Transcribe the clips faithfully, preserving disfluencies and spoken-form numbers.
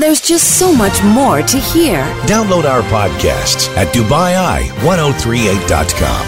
There's just so much more to hear. Download our podcasts at Dubai Eye ten thirty-eight dot com.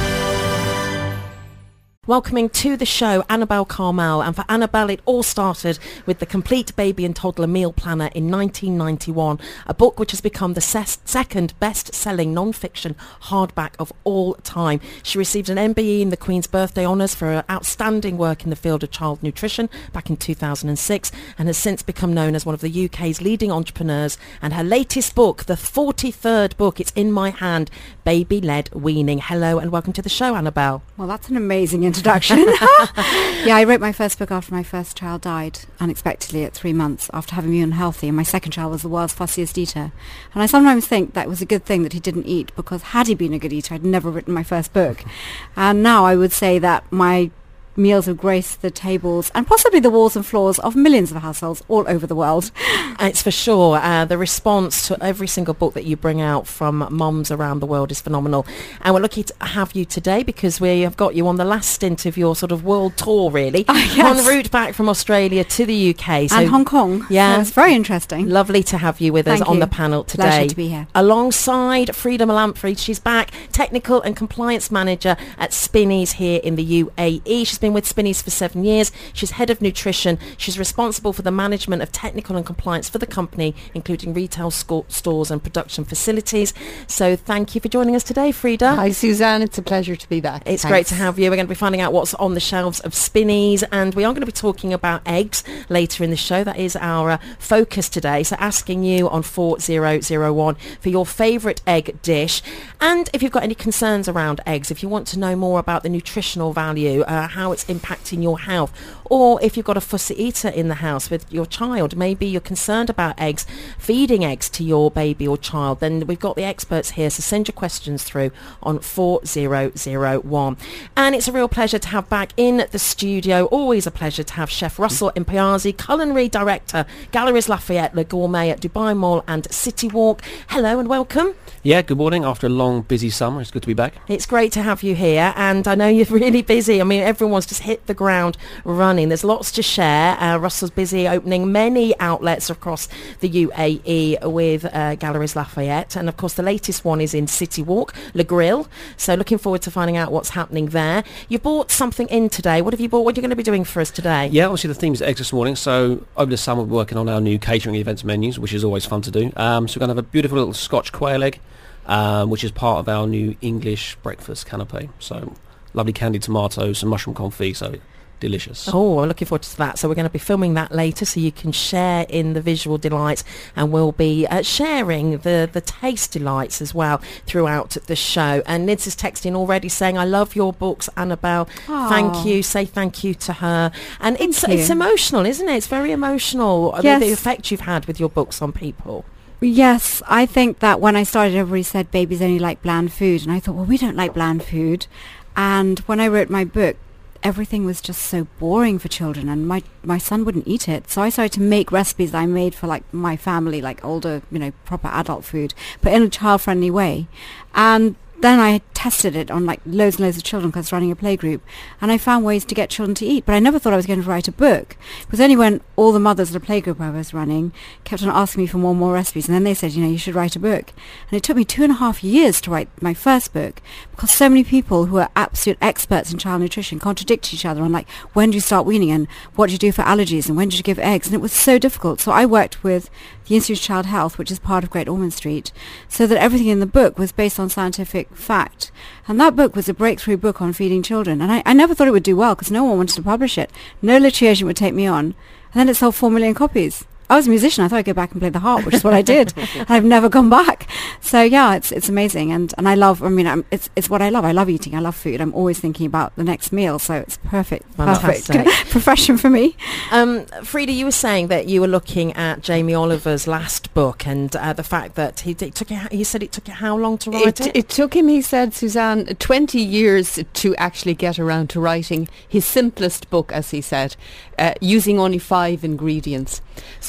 Welcoming to the show Annabelle Carmel, and for Annabelle it all started with the Complete Baby and Toddler Meal Planner in nineteen ninety-one, a book which has become the ses- second best-selling non-fiction hardback of all time. She received an M B E in the Queen's Birthday Honours for her outstanding work in the field of child nutrition back in two thousand six, and has since become known as one of the U K's leading entrepreneurs. And her latest book, the forty-third book, it's in my hand, Baby-Led Weaning. Hello and welcome to the show, Annabelle. Well, that's an amazing introduction. Yeah, I wrote my first book after my first child died unexpectedly at three months after having me unhealthy, and my second child was the world's fussiest eater. And I sometimes think that was a good thing that he didn't eat, because had he been a good eater, I'd never written my first book. And now I would say that my meals have graced the tables and possibly the walls and floors of millions of households all over the world. It's for sure. Uh, the response to every single book that you bring out from mums around the world is phenomenal. And we're lucky to have you today because we have got you on the last stint of your sort of world tour, really. Uh, yes. En route back from Australia to the U K. So, and Hong Kong. Yeah. So it's very interesting. Lovely to have you with Thank us on you. the panel today. Pleasure to be here. Alongside Frida Melamfrey, she's back, Technical and Compliance Manager at Spinneys here in the U A E. She's been with Spinneys for seven years. She's Head of Nutrition. She's responsible for the management of technical and compliance for the company, including retail sco- stores and production facilities. So thank you for joining us today, Frida. Hi, Suzanne. It's a pleasure to be back. It's Thanks. great to have you. We're going to be finding out what's on the shelves of Spinneys, and we are going to be talking about eggs later in the show. That is our uh, focus today. So asking you on four zero zero one for your favourite egg dish, and if you've got any concerns around eggs, if you want to know more about the nutritional value, uh, how it's impacting your health, or if you've got a fussy eater in the house with your child, maybe you're concerned about eggs, feeding eggs to your baby or child, then we've got the experts here. So send your questions through on four zero zero one. And it's a real pleasure to have back in the studio, always a pleasure to have Chef Russell Impiazzi, Culinary Director, Galeries Lafayette, Le Gourmet at Dubai Mall and City Walk. Hello and welcome. Yeah, good morning. After a long, busy summer, it's good to be back. It's great to have you here, and I know you're really busy. I mean, everyone's just hit the ground running. There's lots to share. Uh, Russell's busy opening many outlets across the U A E with uh, Galeries Lafayette, and of course the latest one is in City Walk, Le Grill. So looking forward to finding out what's happening there. You bought something in today. What have you bought? What are you going to be doing for us today? Yeah, obviously the theme is eggs this morning, so over the summer we're working on our new catering events menus, which is always fun to do. Um, so we're going to have a beautiful little Scotch quail egg, um, which is part of our new English breakfast canapé. So lovely candied tomatoes, some mushroom confit, so delicious. Oh, I'm looking forward to that. So we're going to be filming that later so you can share in the visual delights, and we'll be uh, sharing the, the taste delights as well throughout the show. And Nids is texting already saying, I love your books, Annabelle. Aww. Thank you. Say thank you to her. And Thank it's you. it's emotional, isn't it? It's very emotional, I mean, Yes. the effect you've had with your books on people. Yes, I think that when I started, everybody said babies only like bland food. And I thought, well, we don't like bland food. And when I wrote my book, everything was just so boring for children, and my my son wouldn't eat it. So I started to make recipes that I made for like my family, like older, you know, proper adult food, but in a child-friendly way. And then I tested it on like loads and loads of children because I was running a playgroup, and I found ways to get children to eat. But I never thought I was going to write a book. It was only when all the mothers at a playgroup I was running kept on asking me for more and more recipes, and then they said, you know, you should write a book. And it took me two and a half years to write my first book, because so many people who are absolute experts in child nutrition contradict each other on like, when do you start weaning, and what do you do for allergies, and when did you give eggs? And it was so difficult. So I worked with the Institute of Child Health, which is part of Great Ormond Street, so that everything in the book was based on scientific fact. And that book was a breakthrough book on feeding children. And I, I never thought it would do well because no one wanted to publish it. No literary agent would take me on. And then it sold four million copies. I was a musician. I thought I'd go back and play the harp, which is what I did. And I've never gone back. So yeah, it's it's amazing, and and I love. I mean, I'm, it's it's what I love. I love eating. I love food. I'm always thinking about the next meal. So it's perfect, perfect Fantastic. profession for me. Um, Frida, you were saying that you were looking at Jamie Oliver's last book, and uh, the fact that he it took you, he said it took you how long to write it? It, it took him, he said, Suzanne, twenty years to actually get around to writing his simplest book, as he said, uh, using only five ingredients. So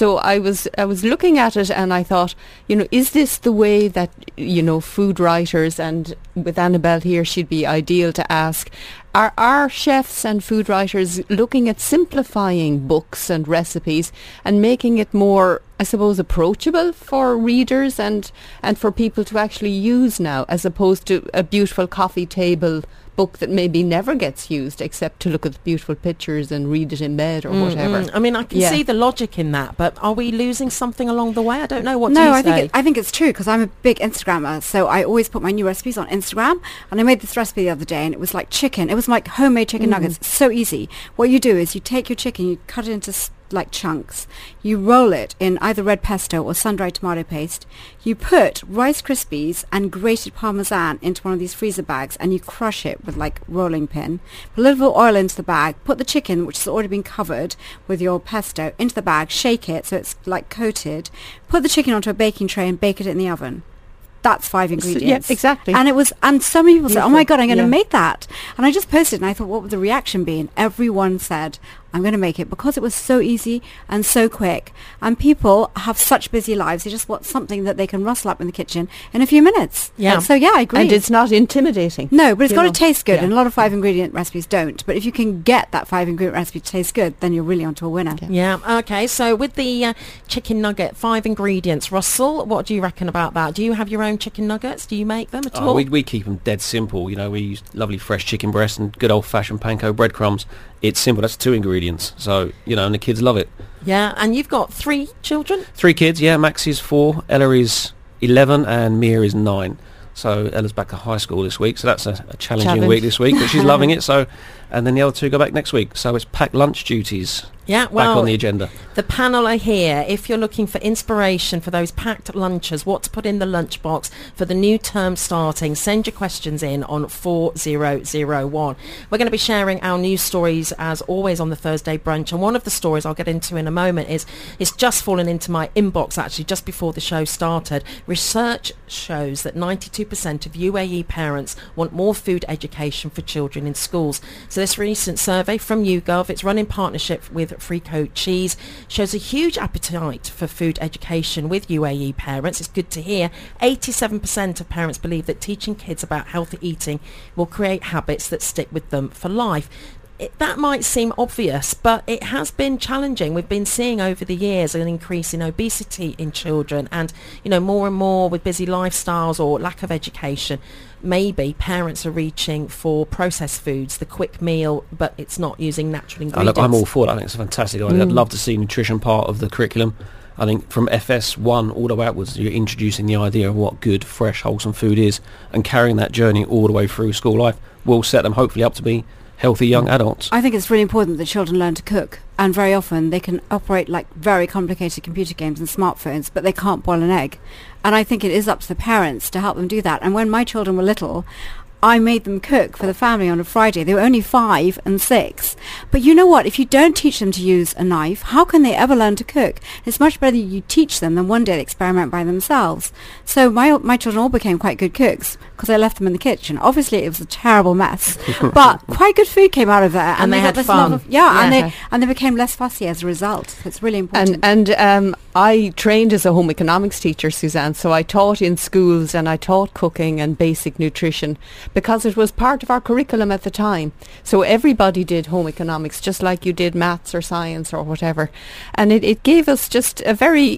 So I was I was looking at it and I thought, you know, is this the way that, you know, food writers, and with Annabelle here, she'd be ideal to ask, are are chefs and food writers looking at simplifying books and recipes and making it more, I suppose, approachable for readers and, and for people to actually use now, as opposed to a beautiful coffee table book that maybe never gets used except to look at the beautiful pictures and read it in bed or Mm, whatever. mm. I mean, I can Yeah. see the logic in that, but are we losing something along the way? I don't know. What do No, you I think say? it, I think it's true because I'm a big Instagrammer, so I always put my new recipes on Instagram. And I made this recipe the other day, and it was like chicken. It was like homemade chicken nuggets. It's so easy. What you do is you take your chicken, you cut it into s- like chunks. You roll it in either red pesto or sun-dried tomato paste. You put Rice Krispies and grated Parmesan into one of these freezer bags, and you crush it with like rolling pin. Put a little oil into the bag. Put the chicken, which has already been covered with your pesto, into the bag. Shake it so it's like coated. Put the chicken onto a baking tray and bake it in the oven. That's five ingredients. yeah, exactly. And it was, and so many people said, "Oh my Beautiful. God, I'm going to Yeah. make that." And I just posted, and I thought, what would the reaction be? And everyone said, "I'm going to make it," because it was so easy and so quick. And people have such busy lives; they just want something that they can rustle up in the kitchen in a few minutes. Yeah. And so yeah, I agree. And it's not intimidating. No, but it's you got to know. taste good, Yeah. and a lot of five ingredient recipes don't. But if you can get that five ingredient recipe to taste good, then you're really onto a winner. Yeah, okay. So with the uh, chicken nugget, five ingredients. Russell, what do you reckon about that? Do you have your own chicken nuggets? Do you make them at Oh, all? we, we keep them dead simple. You know, we use lovely fresh chicken breast and good old-fashioned panko breadcrumbs. It's simple. That's two ingredients. So, you know, and the kids love it. Yeah, and you've got three children? Three kids, yeah. Max is four, Ella is eleven, and Mia is nine. So Ella's back to high school this week, so that's a, a challenging Challenge. week this week, but she's loving it. So, and then the other two go back next week. So it's packed lunch duties Yeah, back well, on the agenda. the panel are here. If you're looking for inspiration for those packed lunches, what to put in the lunchbox for the new term starting, send your questions in on four zero zero one. We're going to be sharing our news stories as always on the Thursday brunch, and one of the stories I'll get into in a moment is it's just fallen into my inbox actually just before the show started. Research shows that ninety-two percent of U A E parents want more food education for children in schools. So this recent survey from YouGov, it's run in partnership with Free Code Cheese, shows a huge appetite for food education with U A E parents. It's good to hear. eighty-seven percent of parents believe that teaching kids about healthy eating will create habits that stick with them for life. It, that might seem obvious, but it has been challenging. We've been seeing over the years an increase in obesity in children, and you know, more and more with busy lifestyles or lack of education, maybe parents are reaching for processed foods, the quick meal, but it's not using natural Oh, ingredients. look, I'm all for it. I think it's a fantastic idea. Mm. I'd love to see nutrition part of the curriculum. I think from F S one all the way upwards, you're introducing the idea of what good, fresh, wholesome food is, and carrying that journey all the way through school life will set them hopefully up to be healthy young adults. I think it's really important that children learn to cook, and very often they can operate like very complicated computer games and smartphones, but they can't boil an egg. And I think it is up to the parents to help them do that. And when my children were little, I made them cook for the family on a Friday. They were only five and six. But you know what? If you don't teach them to use a knife, how can they ever learn to cook? It's much better that you teach them than one day they experiment by themselves. So my my children all became quite good cooks because I left them in the kitchen. Obviously, it was a terrible mess, but quite good food came out of there. And they got had this fun. love of- yeah, and Yeah. they and they became less fussy as a result. So it's really important. And and um, I trained as a home economics teacher, Suzanne, so I taught in schools and I taught cooking and basic nutrition because it was part of our curriculum at the time. So everybody did home economics just like you did maths or science or whatever. And it, it gave us just a very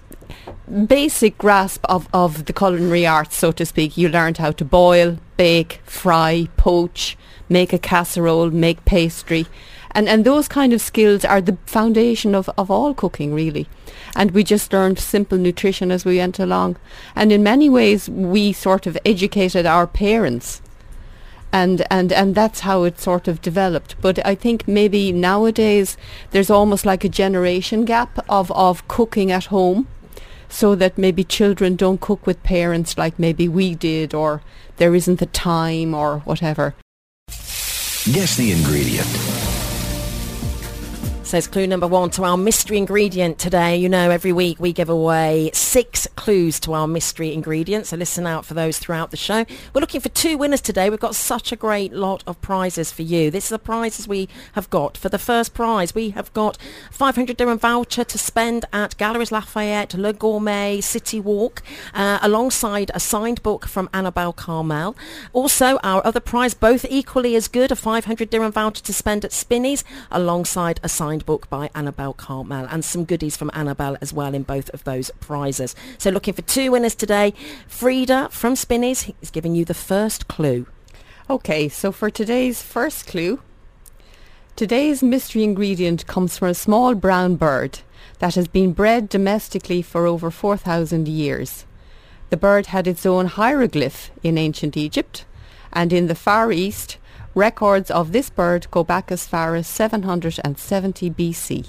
basic grasp of, of the culinary arts, so to speak. You learned how to boil, bake, fry, poach, make a casserole, make pastry. And and those kind of skills are the foundation of, of all cooking, really. And we just learned simple nutrition as we went along. And in many ways, we sort of educated our parents. And, and and that's how it sort of developed. But I think maybe nowadays there's almost like a generation gap of, of cooking at home, so that maybe children don't cook with parents like maybe we did, or there isn't the time or whatever. Guess the ingredient. So it's clue number one to our mystery ingredient today. You know, every week we give away six clues to our mystery ingredient. So listen out for those throughout the show. We're looking for two winners today. We've got such a great lot of prizes for you. This is the prizes we have got. For the first prize, we have got five hundred dirham voucher to spend at Galleries Lafayette, Le Gourmet, City Walk, uh, alongside a signed book from Annabelle Carmel. Also, our other prize, both equally as good, a five hundred dirham voucher to spend at Spinneys, alongside a signed book by Annabelle Carmel, and some goodies from Annabelle as well in both of those prizes. So looking for two winners today. Frida from Spinneys is giving you the first clue. Okay, so for today's first clue, today's mystery ingredient comes from a small brown bird that has been bred domestically for over four thousand years. The bird had its own hieroglyph in ancient Egypt, and in the Far East, records of this bird go back as far as seven hundred seventy B C.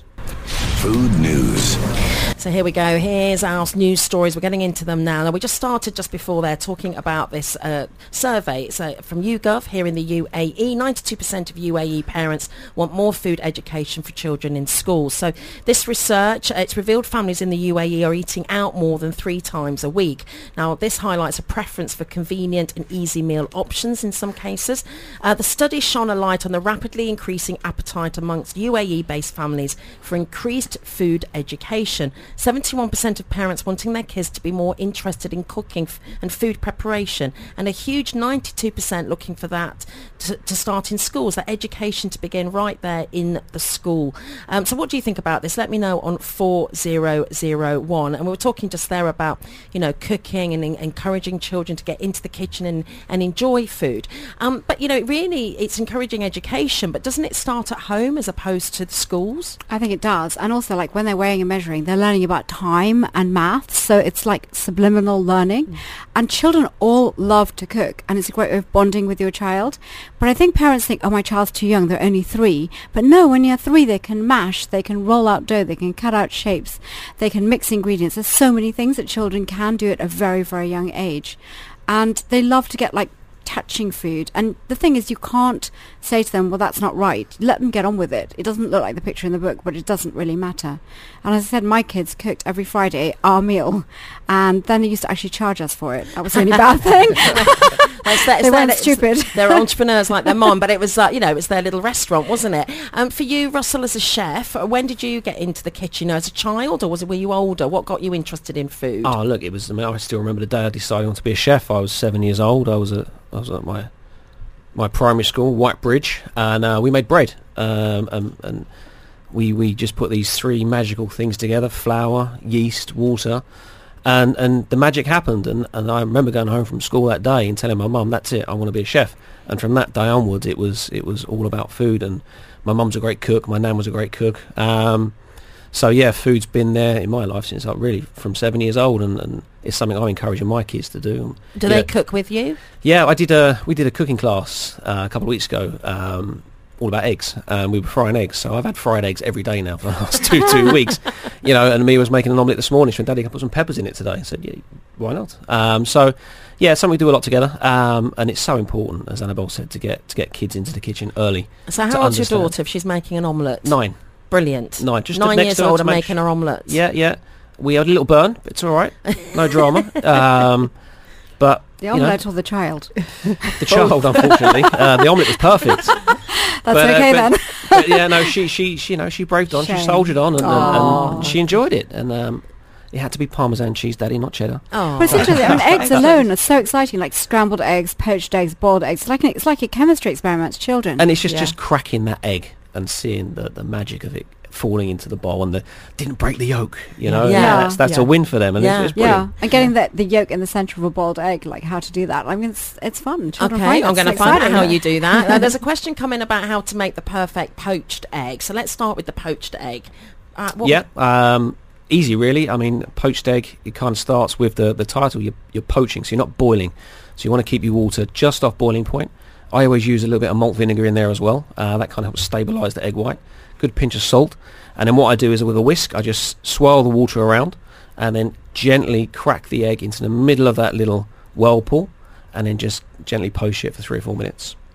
Food news. So here we go. Here's our news stories. We're getting into them now. Now, we just started just before there talking about this uh, survey. It's uh, from YouGov here in the U A E. ninety-two percent of U A E parents want more food education for children in schools. So this research, uh, it's revealed families in the U A E are eating out more than three times a week. Now, this highlights a preference for convenient and easy meal options in some cases. Uh, the study shone a light on the rapidly increasing appetite amongst U A E-based families for increased food education. seventy-one percent of parents wanting their kids to be more interested in cooking f- and food preparation, and a huge ninety-two percent looking for that to, to start in schools, that education to begin right there in the school. Um, so what do you think about this? Let me know on four zero zero one. And we were talking just there about, you know, cooking and en- encouraging children to get into the kitchen and, and enjoy food. Um, but, you know, really it's encouraging education, but doesn't it start at home as opposed to the schools? I think it does. And also, like, when they're weighing and measuring, they're learning about time and maths, so it's like subliminal learning. Mm. And children all love to cook, and it's a great way of bonding with your child. But I think parents think, oh, my child's too young, they're only three. But no, when you're three, they can mash, they can roll out dough, they can cut out shapes, they can mix ingredients. There's so many things that children can do at a very, very young age. And they love to get, like, touching food. And the thing is, you can't say to them, well, that's not right. Let them get on with it. It doesn't look like the picture in the book, but it doesn't really matter. And as I said, my kids cooked every Friday our meal, and then they used to actually charge us for it. That was the only bad thing. It's their, it's they their, weren't stupid. They're entrepreneurs like their mom, but it was, uh, you know, it was their little restaurant, wasn't it? Um, for you, Russell, as a chef, when did you get into the kitchen? You know, as a child, or was it, were you older? What got you interested in food? Oh, look, it was. I mean, I still remember the day I decided I wanted to be a chef. I was seven years old. I was a I was at my my primary school, White Bridge, and uh, we made bread. Um, and, and we we just put these three magical things together: flour, yeast, water, and and the magic happened. And, and I remember going home from school that day and telling my mum, "That's it, I want to be a chef." And from that day onwards, it was it was all about food. And my mum's a great cook. My nan was a great cook. Um, So yeah, food's been there in my life since I really from seven years old, and, and it's something I'm encouraging my kids to do. Do yeah. they cook with you? Yeah, I did a we did a cooking class uh, a couple of weeks ago, um, all about eggs. Um, we were frying eggs, so I've had fried eggs every day now for the last two two weeks. You know, and me was making an omelette this morning. She went, "Daddy, can I put some peppers in it today?" I said, "Yeah, why not?" Um, so yeah, it's something we do a lot together, um, and it's so important, as Annabelle said, to get to get kids into the kitchen early. So how old's your daughter if she's making an omelette? Nine. Brilliant. Nine, just Nine next years to her old to and make making her omelettes. Yeah, yeah. We had a little burn, but it's all right. No drama. Um, but The you know, omelette or the child? the child, unfortunately, uh, the omelette was perfect. That's But, uh, okay but- then. But yeah, no, she, she, she, you know, she braved on. Shame. She soldiered on, and, and, Aw. and she enjoyed it. And um, it had to be Parmesan cheese, Daddy, not cheddar. Oh. But it's interesting. I mean, eggs alone are so exciting, like scrambled eggs, poached eggs, boiled eggs. It's like, an, it's like a chemistry experiment to children. And it's just, Yeah. just cracking that egg and seeing the, the magic of it falling into the bowl, and the didn't break the yolk. You know, Yeah. that's that's Yeah. a win for them, and Yeah. it's, it's yeah, brilliant. and getting the, the yolk in the centre of a boiled egg, like how to do that. I mean, it's it's fun. Children Okay, find I'm it going to so find out exciting. how you do that. Uh, there's a question coming about how to make the perfect poached egg. So let's start with the poached egg. Uh, what Yeah, um, easy really. I mean, poached egg, it kind of starts with the, the title. You're, you're poaching, so you're not boiling. So you want to keep your water just off boiling point. I always use a little bit of malt vinegar in there as well. Uh, that kind of helps stabilise the egg white. Good pinch of salt. And then what I do is with a whisk, I just swirl the water around and then gently crack the egg into the middle of that little whirlpool, and then just gently poach it for three or four minutes.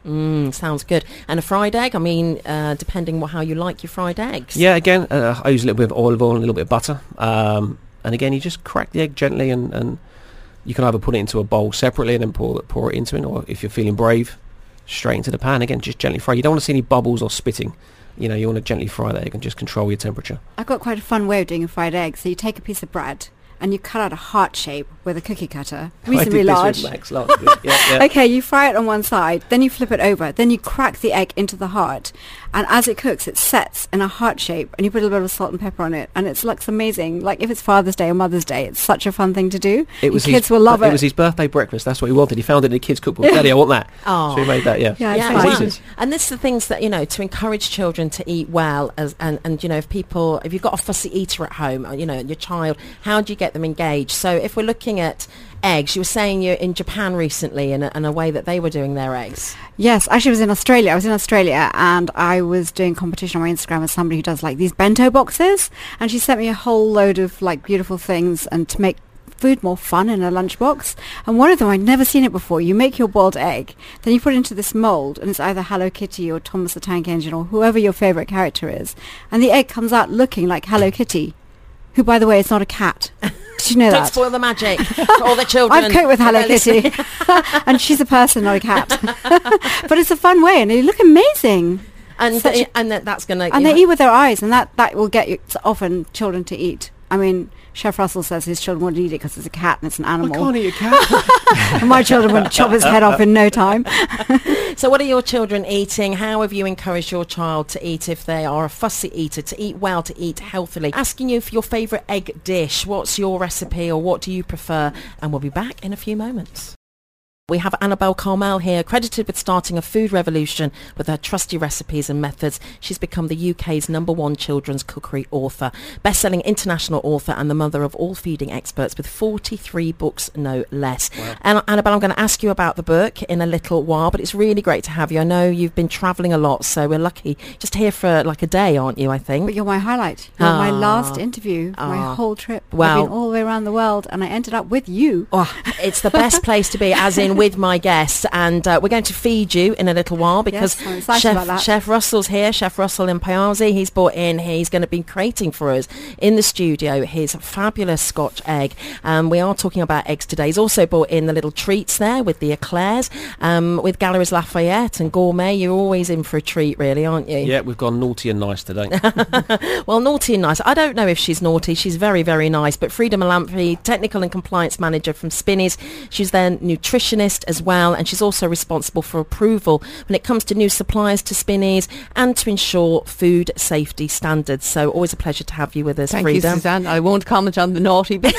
Mm, sounds good. And a fried egg, I mean, uh, depending on how you like your fried eggs. Yeah, again, uh, I use a little bit of olive oil and a little bit of butter. Um, and again, you just crack the egg gently, and, and you can either put it into a bowl separately and then pour, pour it into it, or if you're feeling brave, straight into the pan. Again, just gently fry. You don't want to see any bubbles or spitting. You know, you want to gently fry the egg and just control your temperature. I've got quite a fun way of doing a fried egg. So you take a piece of bread and you cut out a heart shape with a cookie cutter, reasonably large. I did this with Max last week. Yeah, yeah. Okay, you fry it on one side, then you flip it over, then you crack the egg into the heart, and as it cooks, it sets in a heart shape, and you put a little bit of salt and pepper on it, and it looks amazing. Like if it's Father's Day or Mother's Day, it's such a fun thing to do. It was Your kids his, will love it. it. It was his birthday breakfast. That's what he wanted. He found it in the kids' cookbook. Daddy, I want that. Oh. So he made that. Yeah. Yeah, it's Yeah, fun. well, Easy. and this is the things that, you know, to encourage children to eat well, as and, and you know, if people, if you've got a fussy eater at home, you know, your child, how do you get them engaged? So if we're looking at eggs, you were saying you're in Japan recently, in a, in a way that they were doing their eggs. Yes, actually I was in Australia. I was in Australia and I was doing competition on my Instagram with somebody who does like these bento boxes, and she sent me a whole load of like beautiful things and to make food more fun in a lunchbox. And one of them, I'd never seen it before. You make your boiled egg, then you put it into this mold, and it's either Hello Kitty or Thomas the Tank Engine or whoever your favorite character is, and the egg comes out looking like Hello Kitty, who, by the way, is not a cat. Did you know Don't that? spoil the magic for all the children. I've cooked with Hello that are Kitty, and she's a person, not a cat. But it's a fun way, and they look amazing. and Such th- a- and that, that's going to... And they eat with their eyes, and that, that will get you, often children to eat. I mean, Chef Russell says his children wouldn't eat it because it's a cat and it's an I animal. can't eat a cat. And my children would chop his head off in no time. So what are your children eating? How have you encouraged your child to eat if they are a fussy eater, to eat well, to eat healthily? Asking you for your favourite egg dish. What's your recipe, or what do you prefer? And we'll be back in a few moments. We have Annabelle Carmel here, credited with starting a food revolution with her trusty recipes and methods. She's become the U K's number one children's cookery author, best-selling international author, and the mother of all feeding experts with forty-three books, no less. Wow. And Annabelle, I'm going to ask you about the book in a little while, but it's really great to have you. I know you've been travelling a lot, so we're lucky. Just here for like a day, aren't you, I think? But you're my highlight. You're Ah. my last interview, Ah. my whole trip. Wow. I've been all the way around the world, and I ended up with you. Oh, it's the best place to be, as in with my guests, and uh, we're going to feed you in a little while because Yes, I'm excited Chef, about that. Chef Russell's here, Chef Russell in Piazzi. He's brought in, he's going to be creating for us in the studio his fabulous Scotch egg. Um, we are talking about eggs today. He's also brought in the little treats there with the eclairs, um, with Galeries Lafayette and Gourmet. You're always in for a treat, really, aren't you? Yeah, we've gone naughty and nice today. Well, naughty and nice. I don't know if she's naughty. She's very, very nice. But Frida Malampy, Technical and Compliance Manager from Spinneys. She's their nutritionist as well, and she's also responsible for approval when it comes to new suppliers to Spinneys and to ensure food safety standards. So always a pleasure to have you with us, Thank Frida. you, Suzanne. I won't comment on the naughty bit.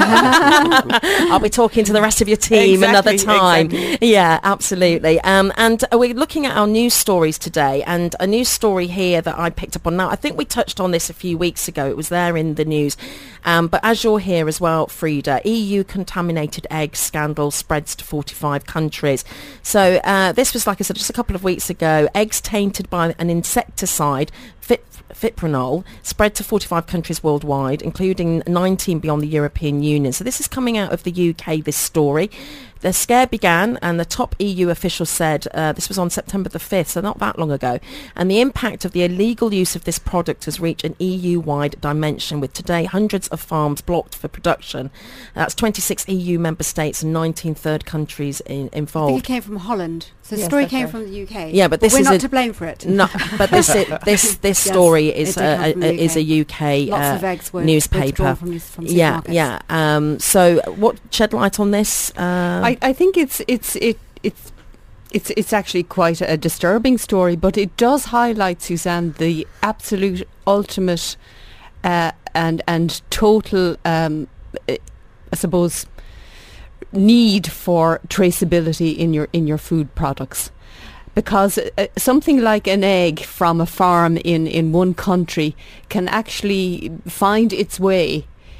I'll be talking to the rest of your team another Exactly, time. exactly. Yeah, absolutely. Um, and uh, we're looking at our news stories today, and a news story here that I picked up on now. I think we touched on this a few weeks ago. It was there in the news. Um, but as you're here as well, Frida, E U contaminated egg scandal spreads to forty-five countries. So uh, this was, like I said, just a couple of weeks ago. Eggs tainted by an insecticide, Fit, Fipronil, spread to forty-five countries worldwide, including nineteen beyond the European Union. So this is coming out of the U K, this story. The scare began, and the top E U official said, uh, this was on September the fifth, so not that long ago, and the impact of the illegal use of this product has reached an E U-wide dimension, with today hundreds of farms blocked for production. That's twenty-six E U member states and nineteen third countries in, I think involved. it came from Holland. So the Yes, story that's came right. from the U K. Yeah, but this we're is not a- to blame for it. No, but this is, this this Yes, story it is did a, come from the a, U K. is a U K Lots uh, of eggs were newspaper. withdrawn from, these- from Yeah, supermarkets. yeah. Um, so, what shed light on this? Uh, I, I think it's it's it it's it's it's actually quite a disturbing story, but it does highlight, Suzanne, the absolute ultimate uh, and and total, um, I suppose, need for traceability in your in your food products. Because uh, something like an egg from a farm in, in one country can actually find its way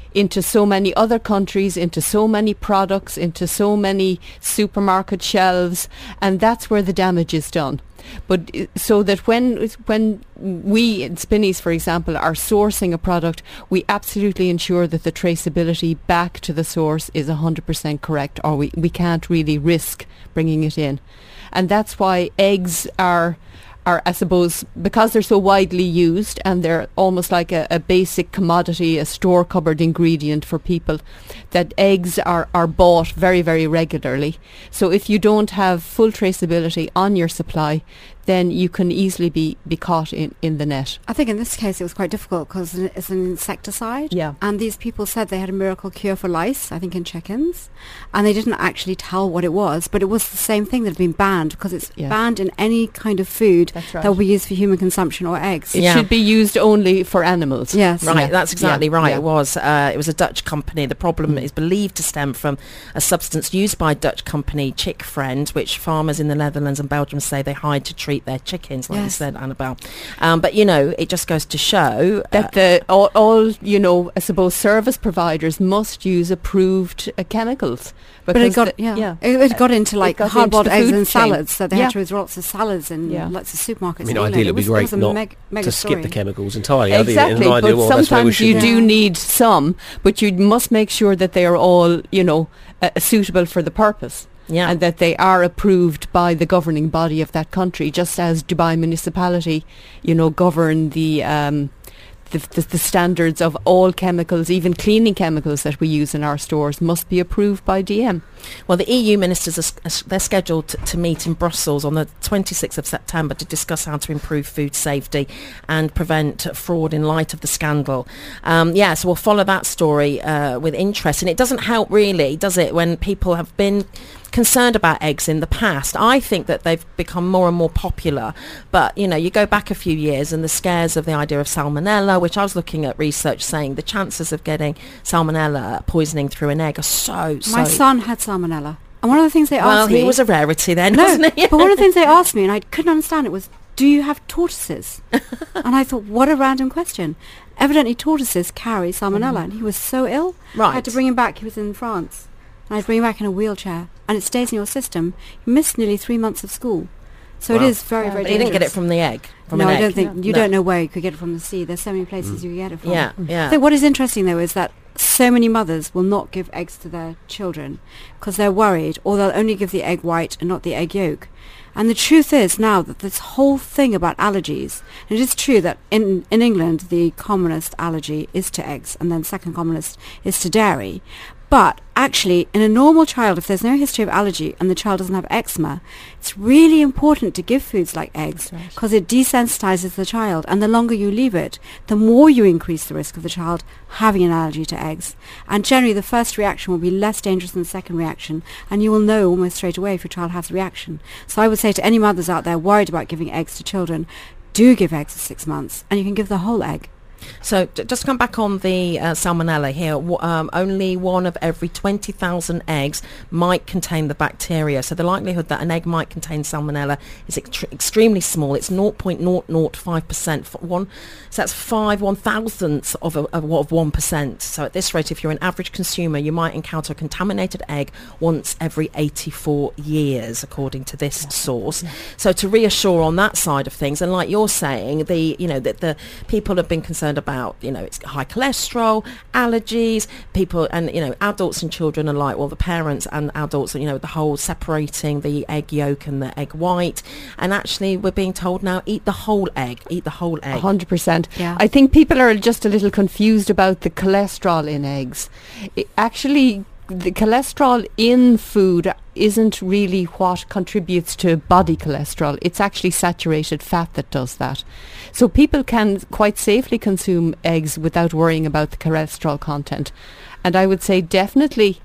into so many other countries, into so many products, into so many supermarket shelves, and that's where the damage is done. But uh, so that when when we in Spinneys, for example, are sourcing a product, we absolutely ensure that the traceability back to the source is one hundred percent correct, or we, we can't really risk bringing it in. And that's why eggs are, are, I suppose, because they're so widely used and they're almost like a, a basic commodity, a store cupboard ingredient for people, that eggs are, are bought very, very regularly. So if you don't have full traceability on your supply, then you can easily be, be caught in, in the net. I think in this case it was quite difficult because it's an insecticide. Yeah. And these people said they had a miracle cure for lice, I think in chickens. And they didn't actually tell what it was, but it was the same thing that had been banned because it's Yeah. banned in any kind of food That's right. that will be used for human consumption or eggs. It Yeah. should be used only for animals. Yes. Right, Yeah. that's exactly Yeah. right. Yeah. It was. Uh, it was a Dutch company. The problem Mm. is believed to stem from a substance used by a Dutch company, Chick Friend, which farmers in the Netherlands and Belgium say they hide to treat their chickens, like you Yes. said, Annabelle. Um, but you know, it just goes to show That uh, the all, all you know, I suppose service providers must use approved uh, chemicals. But it because got the- yeah, It, it got into like got hard-boiled into the eggs food and chain. salads, so they Yeah. had to use lots of salads in Yeah. lots of supermarkets. I mean, in England. ideally, it would be was- great was a not meg- mega to skip story. the chemicals entirely. I think in Exactly, an ideal but world, that's where we sometimes you should- do Yeah. need some, but you must make sure that they are all, you know, uh, suitable for the purpose. yeah. And that they are approved by the governing body of that country, just as Dubai municipality, you know, govern the um, the, the, the standards of all chemicals, even cleaning chemicals that we use in our stores, must be approved by D M. Well, the E U ministers are, s- they're scheduled to, to meet in Brussels on the twenty-sixth of September to discuss how to improve food safety and prevent fraud in light of the scandal. Um, yeah, so we'll follow that story uh, with interest. And it doesn't help really, does it, when people have been concerned about eggs in the past. I think that they've become more and more popular, but you know, you go back a few years and the scares of the idea of salmonella, which I was looking at research saying the chances of getting salmonella poisoning through an egg are so so My son had salmonella, and one of the things they well, asked me he was a rarity then, no, wasn't he? but one of the things they asked me, and I couldn't understand it, was, "Do you have tortoises?" And I thought, what a random question. Evidently, tortoises carry salmonella, and he was so ill. Right. I had to bring him back. He was in France, and I had to bring him back in a wheelchair, and it stays in your system. You missed nearly three months of school, so Wow. it is very, Yeah, very But you didn't get it dangerous. from the egg. From no, an I egg. don't think you No. don't know where you could get it from the sea. There's so many places you can get it from. Yeah, I yeah. think what is interesting though is that so many mothers will not give eggs to their children because they're worried, or they'll only give the egg white and not the egg yolk. And the truth is now that this whole thing about allergies, and it is true that in, in England the commonest allergy is to eggs, and then second commonest is to dairy. But actually, in a normal child, if there's no history of allergy and the child doesn't have eczema, it's really important to give foods like eggs That's right. because it desensitizes the child. And the longer you leave it, the more you increase the risk of the child having an allergy to eggs. And generally, the first reaction will be less dangerous than the second reaction, and you will know almost straight away if your child has a reaction. So I would say to any mothers out there worried about giving eggs to children, do give eggs at six months, and you can give the whole egg. So d- just come back on the uh, salmonella here. W- um, only one of every twenty thousand eggs might contain the bacteria. So the likelihood that an egg might contain salmonella is ext- extremely small. It's zero point zero zero five percent. For one, so that's five one thousandths of, a, of, of one percent. So at this rate, if you're an average consumer, you might encounter a contaminated egg once every eighty-four years, according to this source. So to reassure on that side of things, and like you're saying, the you know that the people have been concerned about, you know, it's high cholesterol, allergies, people, and you know, adults and children alike. Well, the parents and adults, you know, the whole separating the egg yolk and the egg white, and actually we're being told now eat the whole egg, eat the whole egg. A hundred percent. Yeah. I think people are just a little confused about the cholesterol in eggs. It actually, the cholesterol in food isn't really what contributes to body cholesterol. It's actually saturated fat that does that. So people can quite safely consume eggs without worrying about the cholesterol content. And I would say definitely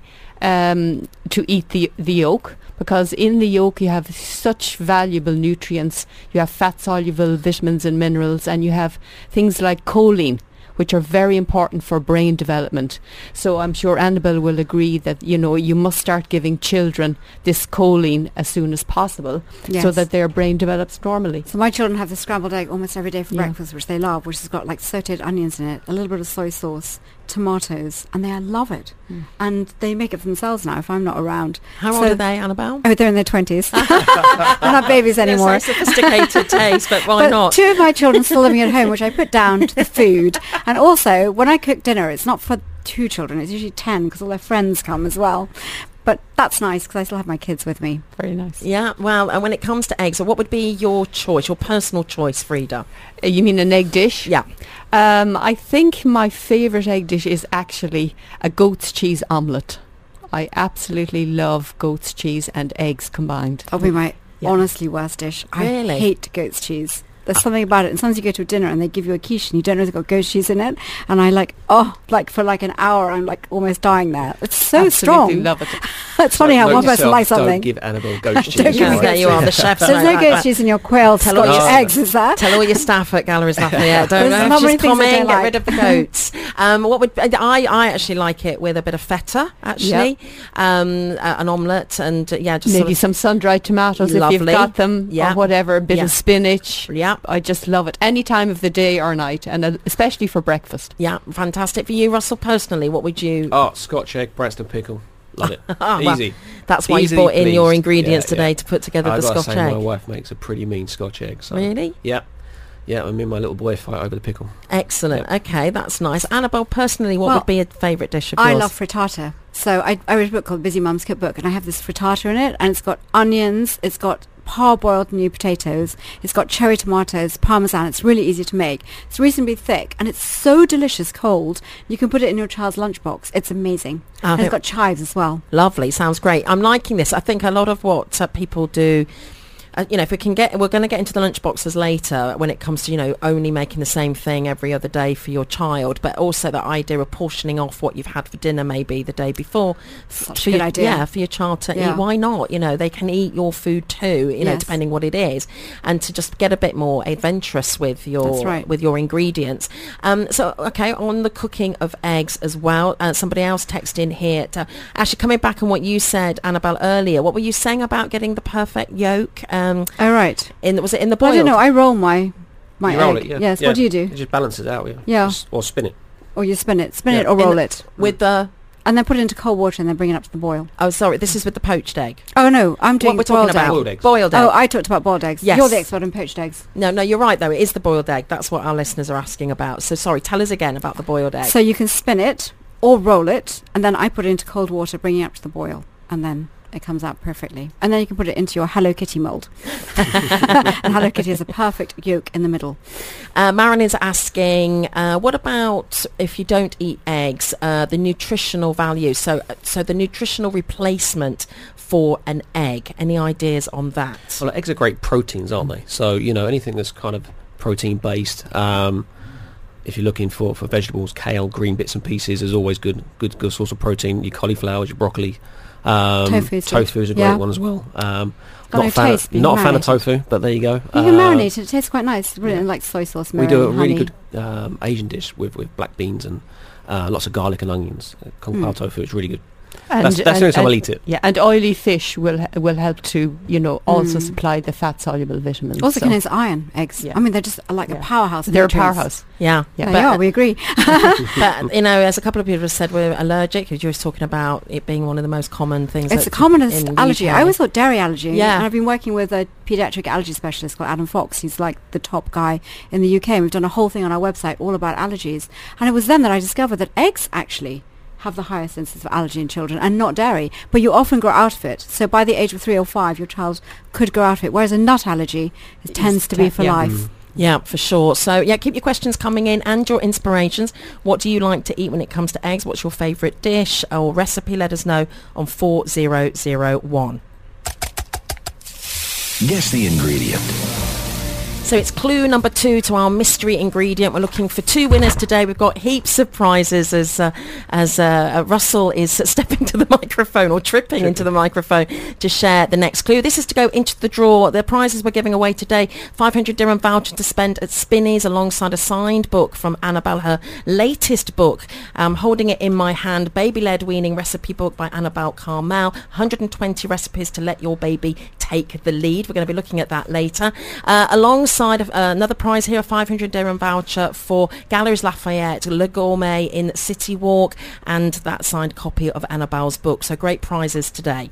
um, to eat the the yolk, because in the yolk you have such valuable nutrients. You have fat-soluble vitamins and minerals, and you have things like choline, which are very important for brain development. So I'm sure Annabelle will agree that, you know, you must start giving children this choline as soon as possible so Yes. that their brain develops normally. So my children have the scrambled egg almost every day for Yeah. breakfast, which they love, which has got like sauteed onions in it, a little bit of soy sauce, tomatoes, and they love it. Mm. And they make it for themselves now if I'm not around. How so, old are they, Annabelle? Oh, they're in their twenties. They're not babies anymore. They're so sophisticated taste, but why but not? Two of my children still living at home, which I put down to the food. And also, when I cook dinner, it's not for two children, it's usually ten, because all their friends come as well. But that's nice because I still have my kids with me. Very nice. Yeah, well, and when it comes to eggs, what would be your choice, your personal choice, Frida? Uh, you mean an egg dish? Yeah. Um, I think my favourite egg dish is actually a goat's cheese omelette. I absolutely love goat's cheese and eggs combined. That'll be my Yeah. honestly worst dish. Really? I hate goat's cheese. There's something about it. And sometimes you go to a dinner and they give you a quiche and you don't know it's got goat cheese in it. And I like, oh, like for like an hour, I'm like almost dying there. It's so Absolutely strong. love it. It's funny how Note one person yourself, likes something. Don't give Annabelle goat's cheese. Don't give me Yeah, goat's there you are, the chef's There's note no like goat's that. cheese in your quail Tell Scotch us- eggs, is that? Tell all your staff at Galleries Lafayette. Don't There's know. not many Just things come I in, don't get like. rid of the goats. Um, what would I? I actually like it with a bit of feta, actually, um, uh, an omelette, and uh, yeah, just Maybe sort of, some sun-dried tomatoes if Lovely. you've got them, Yeah. or whatever, a bit Yeah. of spinach. yeah, I just love it. Any time of the day or night, and uh, especially for breakfast. yeah, fantastic for you, Russell. Personally, what would you? Oh, Scotch egg, Branston pickle. Love it. Ah, well, Easy. That's why you Easily brought in your pleased. ingredients Yeah, today yeah. to put together I've the got to Scotch say, egg. my wife makes a pretty mean Scotch egg. So. Really? Yeah. Yeah, and me and my little boy fight over the pickle. Excellent. Okay, that's nice. Annabelle, personally, what Well, would be a favourite dish of yours? I love frittata. So I, I read a book called Busy Mum's Cookbook, and I have this frittata in it, and it's got onions, it's got parboiled new potatoes, it's got cherry tomatoes, parmesan. It's really easy to make. It's reasonably thick, and it's so delicious cold. You can put it in your child's lunchbox. It's amazing. I And it's think- got chives as well. Lovely, sounds great. I'm liking this. I think a lot of what uh, people do, uh, you know, if we can get, we're going to get into the lunchboxes later when it comes to, you know, only making the same thing every other day for your child, but also the idea of portioning off what you've had for dinner maybe the day before. Such for a good your, idea. Yeah, for your child to Yeah. eat. Why not? You know, they can eat your food too, you know, Yes. depending what it is, and to just get a bit more adventurous with your That's right. with your ingredients. Um, so, okay, on the cooking of eggs as well, uh, somebody else texted in here. To, actually, coming back on what you said, Annabelle, earlier, what were you saying about getting the perfect yolk? Um, Oh, right. in was it in the I boiled? don't know. I roll my my You egg. roll it, yeah. Yes. Yeah. What do you do? It just balances it out, yeah. Yeah. Just- or spin it. Or you spin it. Spin Yeah. it or In roll the- it. with the. And then put it into cold water and then bring it up to the boil. Oh, sorry, this is with the poached egg. Oh, no. I'm doing What we're talking boiled about? egg. Boiled eggs. Boiled egg. Oh, I talked about boiled eggs. Yes. You're the expert on poached eggs. No, no, you're right though. It is the boiled egg. That's what our listeners are asking about. So sorry, tell us again about the boiled egg. So you can spin it or roll it, and then I put it into cold water, bringing it up to the boil, and then it comes out perfectly. And then you can put it into your Hello Kitty mould. And Hello Kitty has a perfect yolk in the middle. Uh, Marin is asking, uh, what about if you don't eat eggs, uh, the nutritional value? So, so the nutritional replacement for an egg. Any ideas on that? Well, eggs are great proteins, aren't they? So, you know, anything that's kind of protein based, um, if you're looking for, for vegetables, kale, green bits and pieces is always good, good, good source of protein. Your cauliflowers, your broccoli. Um, Tofu is good. tofu is a great Yeah. one as well. Um, Got not no a fan, taste, but you not a fan of marinate it. tofu, but there you go. You can Uh, marinate it. It tastes quite nice. Really, like soy sauce. We do a marinade, really honey. good um, Asian dish with, with black beans and uh, lots of garlic and onions. Uh, Kung Pao Mm. tofu is really good. And, That's, that's the only time I'll eat it. Yeah, and oily fish will he- will help to, you know, also Mm. supply the fat-soluble vitamins. Also so contains iron, eggs. Yeah. I mean, they're just like Yeah. a powerhouse. of they're a nutrients. powerhouse. Yeah, Yeah. They but, are, we agree. but you know, as a couple of people have said, we're allergic. Because you were talking about it being one of the most common things. It's the that- commonest in the allergy. U K. I always thought dairy allergy. Yeah. And I've been working with a paediatric allergy specialist called Adam Fox. He's like the top guy in the U K. And we've done a whole thing on our website all about allergies. And it was then that I discovered that eggs actually have the highest incidence of allergy in children and not dairy. But you often grow out of it. So by the age of three or five, your child could grow out of it. Whereas a nut allergy it tends to be te- for yeah. life. Yeah, for sure. So, yeah, keep your questions coming in and your inspirations. What do you like to eat when it comes to eggs? What's your favourite dish or recipe? Let us know on four zero zero one. Guess the ingredient. So it's clue number two to our mystery ingredient. We're looking for two winners today. We've got heaps of prizes as uh, as uh, Russell is stepping to the microphone or tripping into the microphone to share the next clue. This is to go into the draw. The prizes we're giving away today: five hundred dirham voucher to spend at Spinneys alongside a signed book from Annabelle, her latest book. I'm holding it in my hand, Baby-Led Weaning Recipe Book by Annabelle Carmel. one hundred twenty recipes to let your baby take the lead. We're going to be looking at that later. Uh, alongside of, uh, another prize here, a five hundred dirham voucher for Galeries Lafayette, Le Gourmet in City Walk, and that signed copy of Annabelle's book. So great prizes today.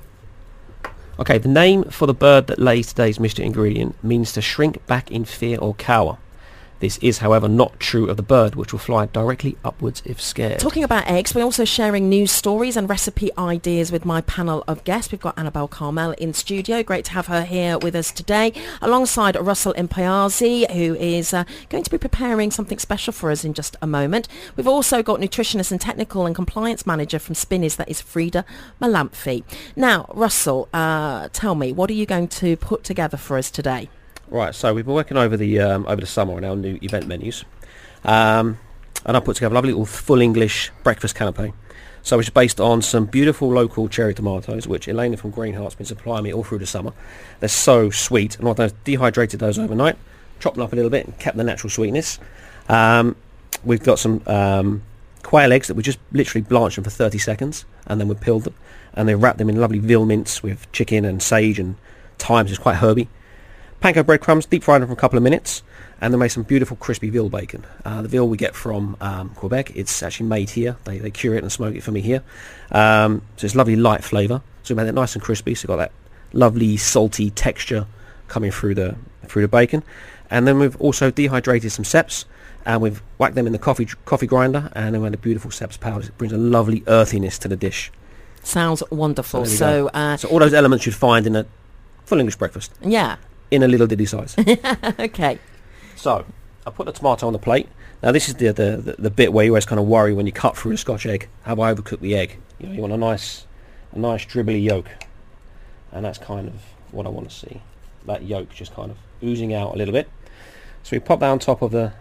Okay, the name for the bird that lays today's mystery ingredient means to shrink back in fear or cower. This is, however, not true of the bird, which will fly directly upwards if scared. Talking about eggs, we're also sharing news stories and recipe ideas with my panel of guests. We've got Annabelle Carmel in studio. Great to have her here with us today, alongside Russell Impayazi, who is uh, going to be preparing something special for us in just a moment. We've also got nutritionist and technical and compliance manager from Spinneys, that is Frida Malamphy. Now, Russell, uh, tell me, what are you going to put together for us today? Right, so we've been working over the um, over the summer on our new event menus, um, and I put together a lovely little full English breakfast canapé. So it's based on some beautiful local cherry tomatoes, which Elena from Greenheart's been supplying me all through the summer. They're so sweet, and I've dehydrated those overnight, chopped them up a little bit, and kept the natural sweetness. Um, we've got some um, quail eggs that we just literally blanched them for thirty seconds, and then we peeled them, and they wrapped them in lovely veal mince with chicken and sage and thyme, it's quite herby. Panko breadcrumbs, deep fried them for a couple of minutes, and then made some beautiful crispy veal bacon. Uh, the veal we get from um, Quebec. It's actually made here. They they cure it and smoke it for me here. Um, so it's lovely light flavour. So we made it nice and crispy. So got that lovely salty texture coming through the through the bacon. And then we've also dehydrated some seps, and we've whacked them in the coffee coffee grinder, and then we had a beautiful seps powder. It brings a lovely earthiness to the dish. Sounds wonderful. So, So, uh, so all those elements you'd find in a full English breakfast. yeah. In a little ditty size. Okay. So, I put the tomato on the plate. Now, this is the, the the the bit where you always kind of worry when you cut through a Scotch egg. Have I overcooked the egg? You know, you want a nice, a nice dribbly yolk, and that's kind of what I want to see. That yolk just kind of oozing out a little bit. So we pop that on top of the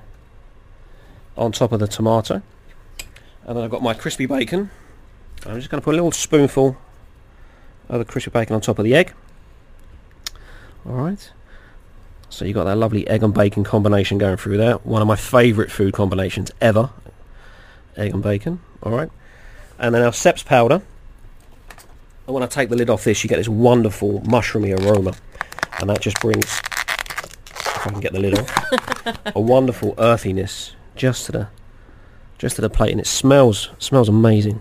on top of the tomato, and then I've got my crispy bacon. I'm just going to put a little spoonful of the crispy bacon on top of the egg. All right. So you got that lovely egg and bacon combination going through there. One of my favourite food combinations ever. Egg and bacon. All right. And then our seps powder. And when I take the lid off this, you get this wonderful mushroomy aroma. And that just brings, if I can get the lid off, a wonderful earthiness just to the just to the plate. And it smells smells amazing.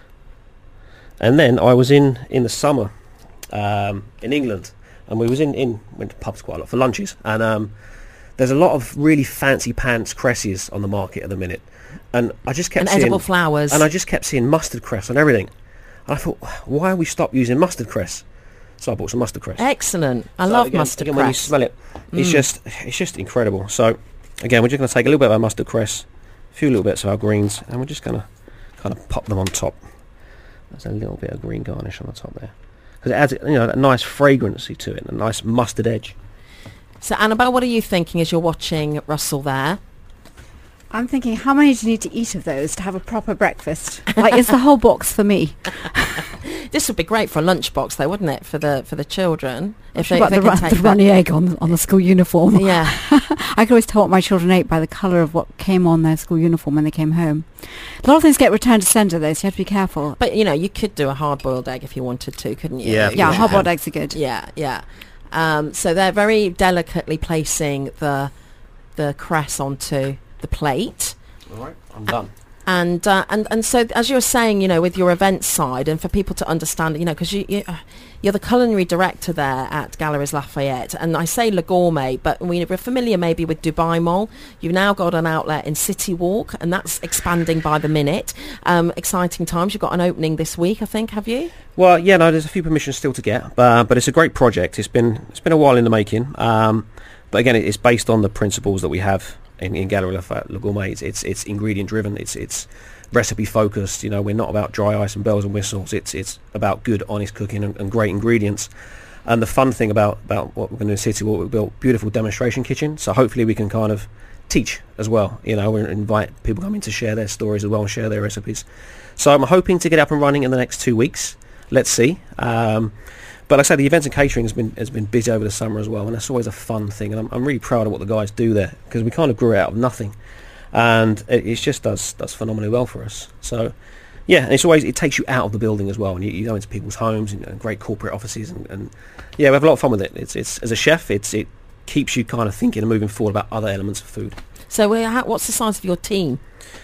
And then I was in, in the summer um, in England. And we was in, in went to pubs quite a lot for lunches, and um, there's a lot of really fancy pants cresses on the market at the minute, and I just kept And seeing edible flowers. and I just kept seeing mustard cress on everything, and I thought, why have we stopped using mustard cress? So I bought some mustard cress. Excellent. I So love again, mustard again, when you cress. smell it, it's Mm. just it's just incredible. So again, we're just going to take a little bit of our mustard cress, a few little bits of our greens, and we're just going to kind of pop them on top. There's a little bit of green garnish on the top there, because it adds, you know, a nice fragrancy to it, a nice mustard edge. So, Annabelle, what are you thinking as you're watching Russell there? I'm thinking, how many do you need to eat of those to have a proper breakfast? Like, it's the whole box for me. This would be great for a lunchbox, though, wouldn't it, for the for the children? If they, About if the, they run, can the take runny egg on on the school uniform. that. Yeah. I could always tell what my children ate by the colour of what came on their school uniform when they came home. A lot of things get returned to sender, though, so you have to be careful. But, you know, you could do a hard-boiled egg if you wanted to, couldn't you? Yeah, Yeah, Yeah. hard-boiled eggs are good. Yeah, yeah. Um, so they're very delicately placing the the cress onto the plate. All right, I'm done. And, uh, and and so, as you were saying, you know, with your event side, and for people to understand, you know, because you, you, uh, you're the culinary director there at Galeries Lafayette, and I say Le Gourmet, but we're familiar maybe with Dubai Mall. You've now got an outlet in City Walk, and that's expanding by the minute. Um, exciting times. You've got an opening this week, I think, have you? Well, yeah, no, there's a few permissions still to get, uh, but it's a great project. It's been it's been a while in the making, um, but again, it's based on the principles that we have in, in Galeries Lafayette Le Gourmet. It's, it's it's ingredient driven. It's it's recipe focused. You know, we're not about dry ice and bells and whistles. It's it's about good, honest cooking and, and great ingredients. And the fun thing about about what we're going to do in City Walk, we've built beautiful demonstration kitchen. So hopefully we can kind of teach as well. You know, we invite people coming to share their stories as well and share their recipes. So I'm hoping to get up and running in the next two weeks. Let's see. Um, but like I said, the events and catering has been has been busy over the summer as well, and that's always a fun thing. And I'm, I'm really proud of what the guys do there, because we kind of grew it out of nothing, and it, it just does does phenomenally well for us. So Yeah, and it's always, it takes you out of the building as well, and you, you go into people's homes and, and great corporate offices, and, and yeah, we have a lot of fun with it. It's, it's as a chef, it's it keeps you kind of thinking and moving forward about other elements of food. So uh, how, what's the size of your team?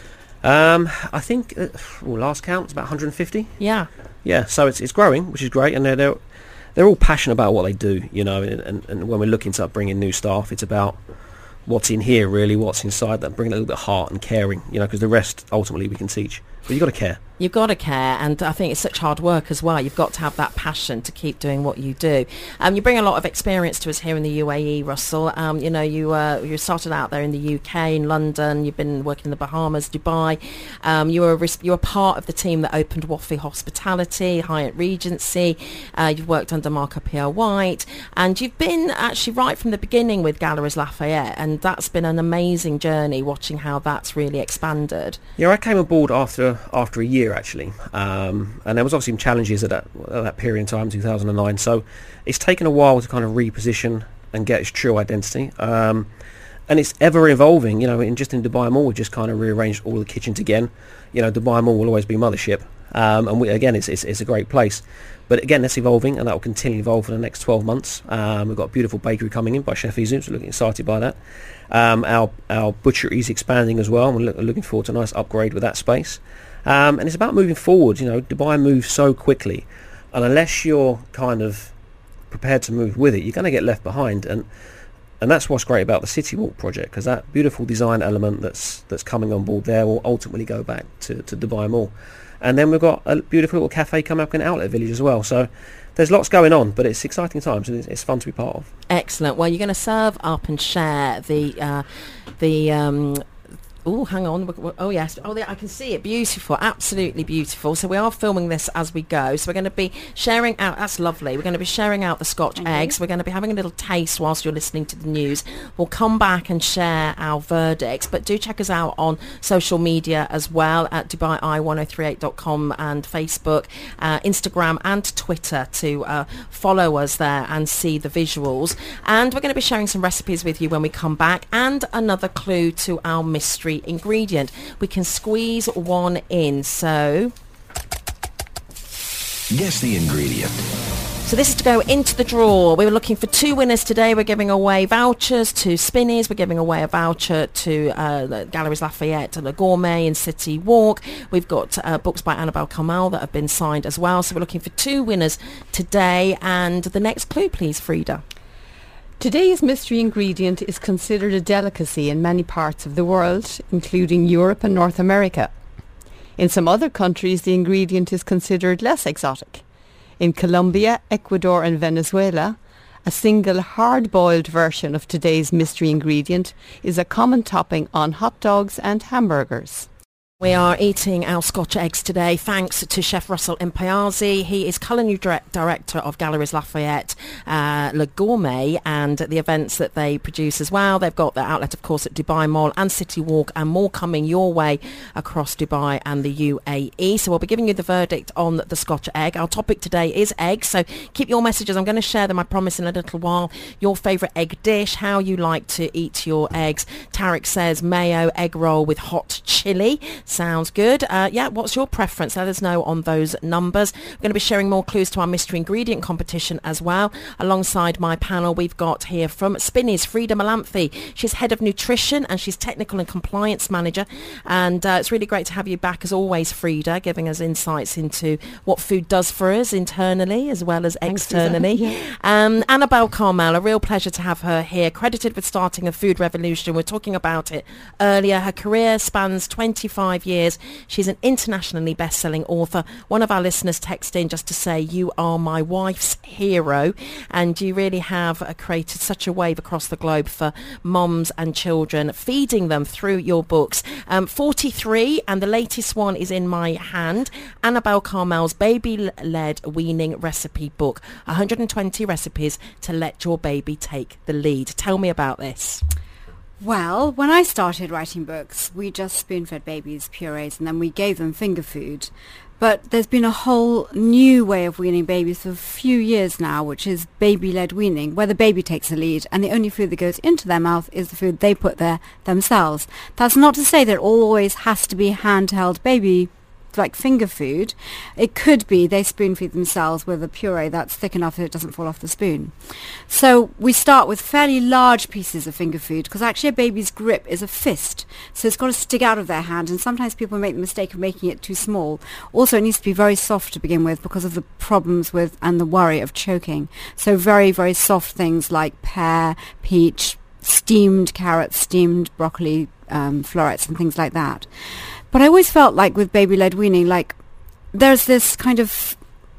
Um, I think, uh, well, last count, it's about one hundred fifty. Yeah. Yeah, so it's it's growing, which is great, and they're they're, they're all passionate about what they do, you know, and, and, and when we're looking to bring in new staff, it's about what's in here, really, what's inside that, bring a little bit of heart and caring, you know, because the rest, ultimately, we can teach. But you've got to care. You've got to care, and I think it's such hard work as well. You've got to have that passion to keep doing what you do. Um, you bring a lot of experience to us here in the U A E, Russell. Um, you know, you uh, you started out there in the U K, in London. You've been working in the Bahamas, Dubai. Um, you were res- you were part of the team that opened Wafi Hospitality, Hyatt Regency. Uh, you've worked under Marco Pierre White, and you've been actually right from the beginning with Galeries Lafayette, and that's been an amazing journey. Watching how that's really expanded. Yeah, I came aboard after after a year. Actually, um, and there was obviously some challenges at that, at that period in time, two thousand nine, so it's taken a while to kind of reposition and get its true identity, um, and it's ever evolving, you know. In just in Dubai Mall, we just kind of rearranged all the kitchens again. You know, Dubai Mall will always be mothership, um, and we, again, it's, it's it's a great place, but again, that's evolving, and that will continue to evolve for the next twelve months. Um, we've got a beautiful bakery coming in by Chef Izu, so looking excited by that. Um, our our butchery is expanding as well, and we're look, looking forward to a nice upgrade with that space. Um, and it's about moving forward. You know, Dubai moves so quickly, and unless you're kind of prepared to move with it, you're going to get left behind. And and that's what's great about the City Walk project, because that beautiful design element that's that's coming on board there will ultimately go back to, to Dubai Mall. And then we've got a beautiful little cafe coming up in Outlet Village as well. So there's lots going on, but it's exciting times, and it's, it's fun to be part of. Excellent. Well, you're going to serve up and share the uh, the. Um, Oh, hang on. Oh, yes. Oh, I can see it. Beautiful. Absolutely beautiful. So we are filming this as we go. So we're going to be sharing out. That's lovely. We're going to be sharing out the Scotch Thank eggs. You. We're going to be having a little taste whilst you're listening to the news. We'll come back and share our verdicts. But do check us out on social media as well at Dubai I one oh three eight dot com and Facebook, uh, Instagram and Twitter to uh, follow us there and see the visuals. And we're going to be sharing some recipes with you when we come back, and another clue to our mystery ingredient. We can squeeze one in, so guess the ingredient. So this is to go into the draw. We were looking for two winners today. We're giving away vouchers to Spinneys. We're giving away a voucher to uh, Galeries Lafayette, Le Gourmet and City Walk. We've got uh, books by Annabelle Carmel that have been signed as well. So we're looking for two winners today. And the next clue, please, Frida. Today's mystery ingredient is considered a delicacy in many parts of the world, including Europe and North America. In some other countries, the ingredient is considered less exotic. In Colombia, Ecuador and Venezuela, a single hard-boiled version of today's mystery ingredient is a common topping on hot dogs and hamburgers. We are eating our Scotch eggs today thanks to Chef Russell Impayazi. He is culinary direct director of Galeries Lafayette, uh, Le Gourmet, and the events that they produce as well. They've got their outlet, of course, at Dubai Mall and City Walk, and more coming your way across Dubai and the U A E. So we'll be giving you the verdict on the Scotch egg. Our topic today is eggs, so keep your messages. I'm going to share them, I promise, in a little while. Your favourite egg dish, how you like to eat your eggs. Tarek says mayo egg roll with hot chilli. Sounds good. Uh, yeah, what's your preference? Let us know on those numbers. We're going to be sharing more clues to our mystery ingredient competition as well. Alongside my panel, we've got here from Spinneys, Frida Malamphy. She's head of nutrition and she's technical and compliance manager. And uh, it's really great to have you back as always, Frida, giving us insights into what food does for us internally as well as Thanks, externally. Yeah. Um, Annabelle Carmel, a real pleasure to have her here, credited with starting a food revolution. We're talking about it earlier. Her career spans twenty-five years. She's an internationally best-selling author. One of our listeners texted in just to say, you are my wife's hero, and you really have uh, created such a wave across the globe for moms and children, feeding them through your books. Um, forty-three, and the latest one is in my hand, Annabelle Carmel's Baby-Led Weaning Recipe Book, one hundred twenty recipes to let your baby take the lead. Tell me about this. Well, when I started writing books, we just spoon-fed babies purees and then we gave them finger food. But there's been a whole new way of weaning babies for a few years now, which is baby-led weaning, where the baby takes the lead and the only food that goes into their mouth is the food they put there themselves. That's not to say that it always has to be handheld baby like finger food. It could be they spoon feed themselves with a puree that's thick enough that it doesn't fall off the spoon. So we start with fairly large pieces of finger food because actually a baby's grip is a fist. So it's got to stick out of their hand, and sometimes people make the mistake of making it too small. Also, it needs to be very soft to begin with because of the problems with and the worry of choking. So very, very soft things like pear, peach, steamed carrots, steamed broccoli, um, florets and things like that. But I always felt like with baby-led weaning, like there's this kind of,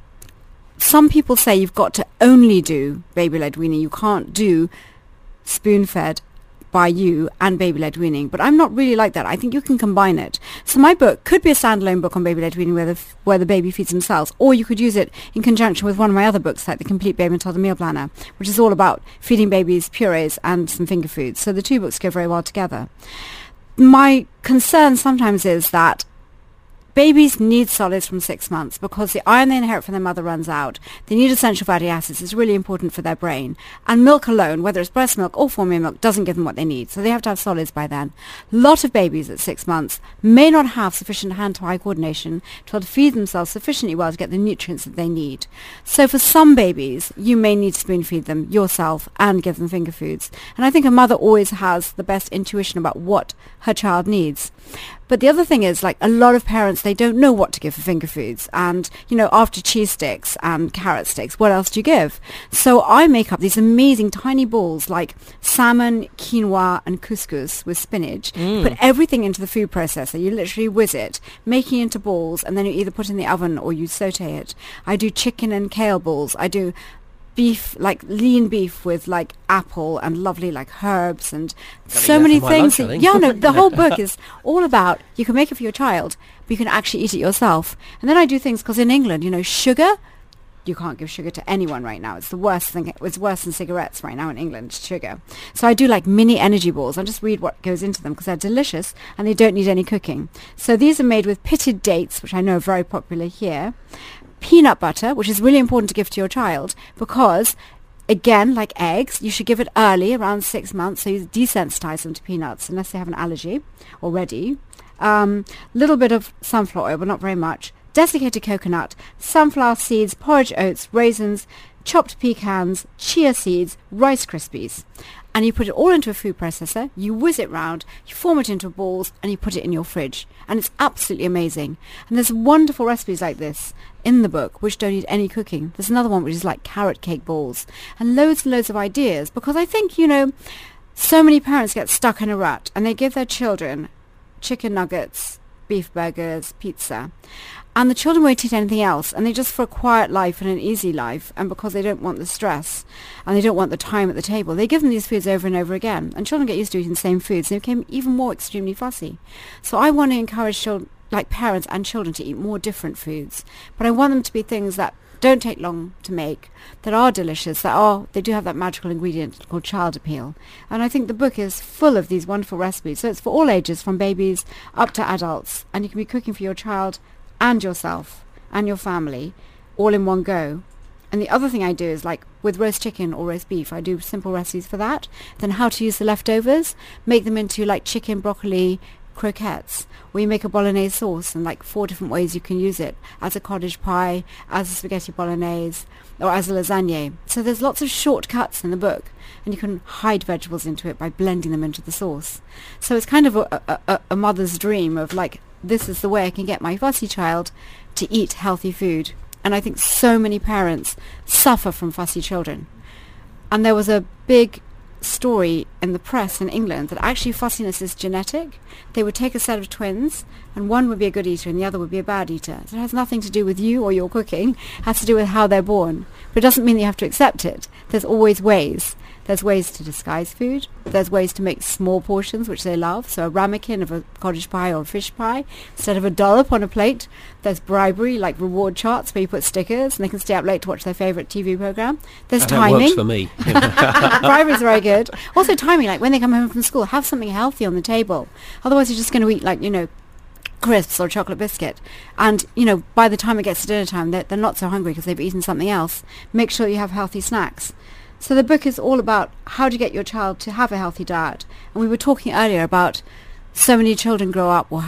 some people say you've got to only do baby-led weaning. You can't do spoon-fed by you and baby-led weaning, but I'm not really like that. I think you can combine it. So my book could be a standalone book on baby-led weaning where the, f- where the baby feeds themselves, or you could use it in conjunction with one of my other books, like The Complete Baby and Toddler Meal Planner, which is all about feeding babies purees and some finger foods. So the two books go very well together. My concern sometimes is that babies need solids from six months because the iron they inherit from their mother runs out. They need essential fatty acids. It's really important for their brain. And milk alone, whether it's breast milk or formula milk, doesn't give them what they need. So they have to have solids by then. A lot of babies at six months may not have sufficient hand-to-eye coordination to be able to feed themselves sufficiently well to get the nutrients that they need. So for some babies, you may need to spoon feed them yourself and give them finger foods. And I think a mother always has the best intuition about what her child needs. But the other thing is, like, a lot of parents, they don't know what to give for finger foods. And, you know, after cheese sticks and carrot sticks, what else do you give? So I make up these amazing tiny balls like salmon, quinoa, and couscous with spinach. Mm. Put everything into the food processor. You literally whiz it, making it into balls, and then you either put it in the oven or you saute it. I do chicken and kale balls. I do beef, like lean beef with like apple and lovely like herbs and so many things. Lunch, yeah, no, the whole book is all about, you can make it for your child, but you can actually eat it yourself. And then I do things, because in England, you know, sugar, you can't give sugar to anyone right now. It's the worst thing. It's worse than cigarettes right now in England, sugar. So I do like mini energy balls. I'll just read what goes into them because they're delicious and they don't need any cooking. So these are made with pitted dates, which I know are very popular here. Peanut butter, which is really important to give to your child because, again, like eggs, you should give it early, around six months, so you desensitize them to peanuts unless they have an allergy already. Um, little bit of sunflower oil, but not very much. Desiccated coconut, sunflower seeds, porridge oats, raisins, chopped pecans, chia seeds, Rice Krispies. And you put it all into a food processor, you whiz it round, you form it into balls, and you put it in your fridge. And it's absolutely amazing. And there's wonderful recipes like this in the book which don't need any cooking. There's another one which is like carrot cake balls. And loads and loads of ideas, because I think, you know, so many parents get stuck in a rut and they give their children chicken nuggets, beef burgers, pizza. And the children won't eat anything else, and they just for a quiet life and an easy life, and because they don't want the stress and they don't want the time at the table, they give them these foods over and over again. And children get used to eating the same foods, and they become even more extremely fussy. So I want to encourage children, like parents and children, to eat more different foods, but I want them to be things that don't take long to make, that are delicious, that are, they do have that magical ingredient called child appeal. And I think the book is full of these wonderful recipes. So it's for all ages, from babies up to adults, and you can be cooking for your child and yourself and your family all in one go. And the other thing I do is, like with roast chicken or roast beef, I do simple recipes for that. Then how to use the leftovers, make them into like chicken, broccoli, croquettes, or you make a bolognese sauce, and like four different ways you can use it, as a cottage pie, as a spaghetti bolognese, or as a lasagne. So there's lots of shortcuts in the book, and you can hide vegetables into it by blending them into the sauce. So it's kind of a, a, a, a mother's dream of like, this is the way I can get my fussy child to eat healthy food. And I think so many parents suffer from fussy children. And there was a big story in the press in England that actually fussiness is genetic. They would take a set of twins, and one would be a good eater and the other would be a bad eater. So it has nothing to do with you or your cooking. It has to do with how they're born. But it doesn't mean that you have to accept it. There's always ways. There's ways to disguise food. There's ways to make small portions, which they love. So a ramekin of a cottage pie or a fish pie instead of a dollop on a plate. There's bribery, like reward charts where you put stickers and they can stay up late to watch their favourite T V programme. There's and timing. That works for me. Bribery is very good. Also timing, like when they come home from school, have something healthy on the table. Otherwise you're just going to eat, like, you know, crisps or chocolate biscuit, and you know, by the time it gets to dinner time, they're, they're not so hungry because they've eaten something else. Make sure you have healthy snacks. So the book is all about how to get your child to have a healthy diet. And we were talking earlier about so many children grow up or have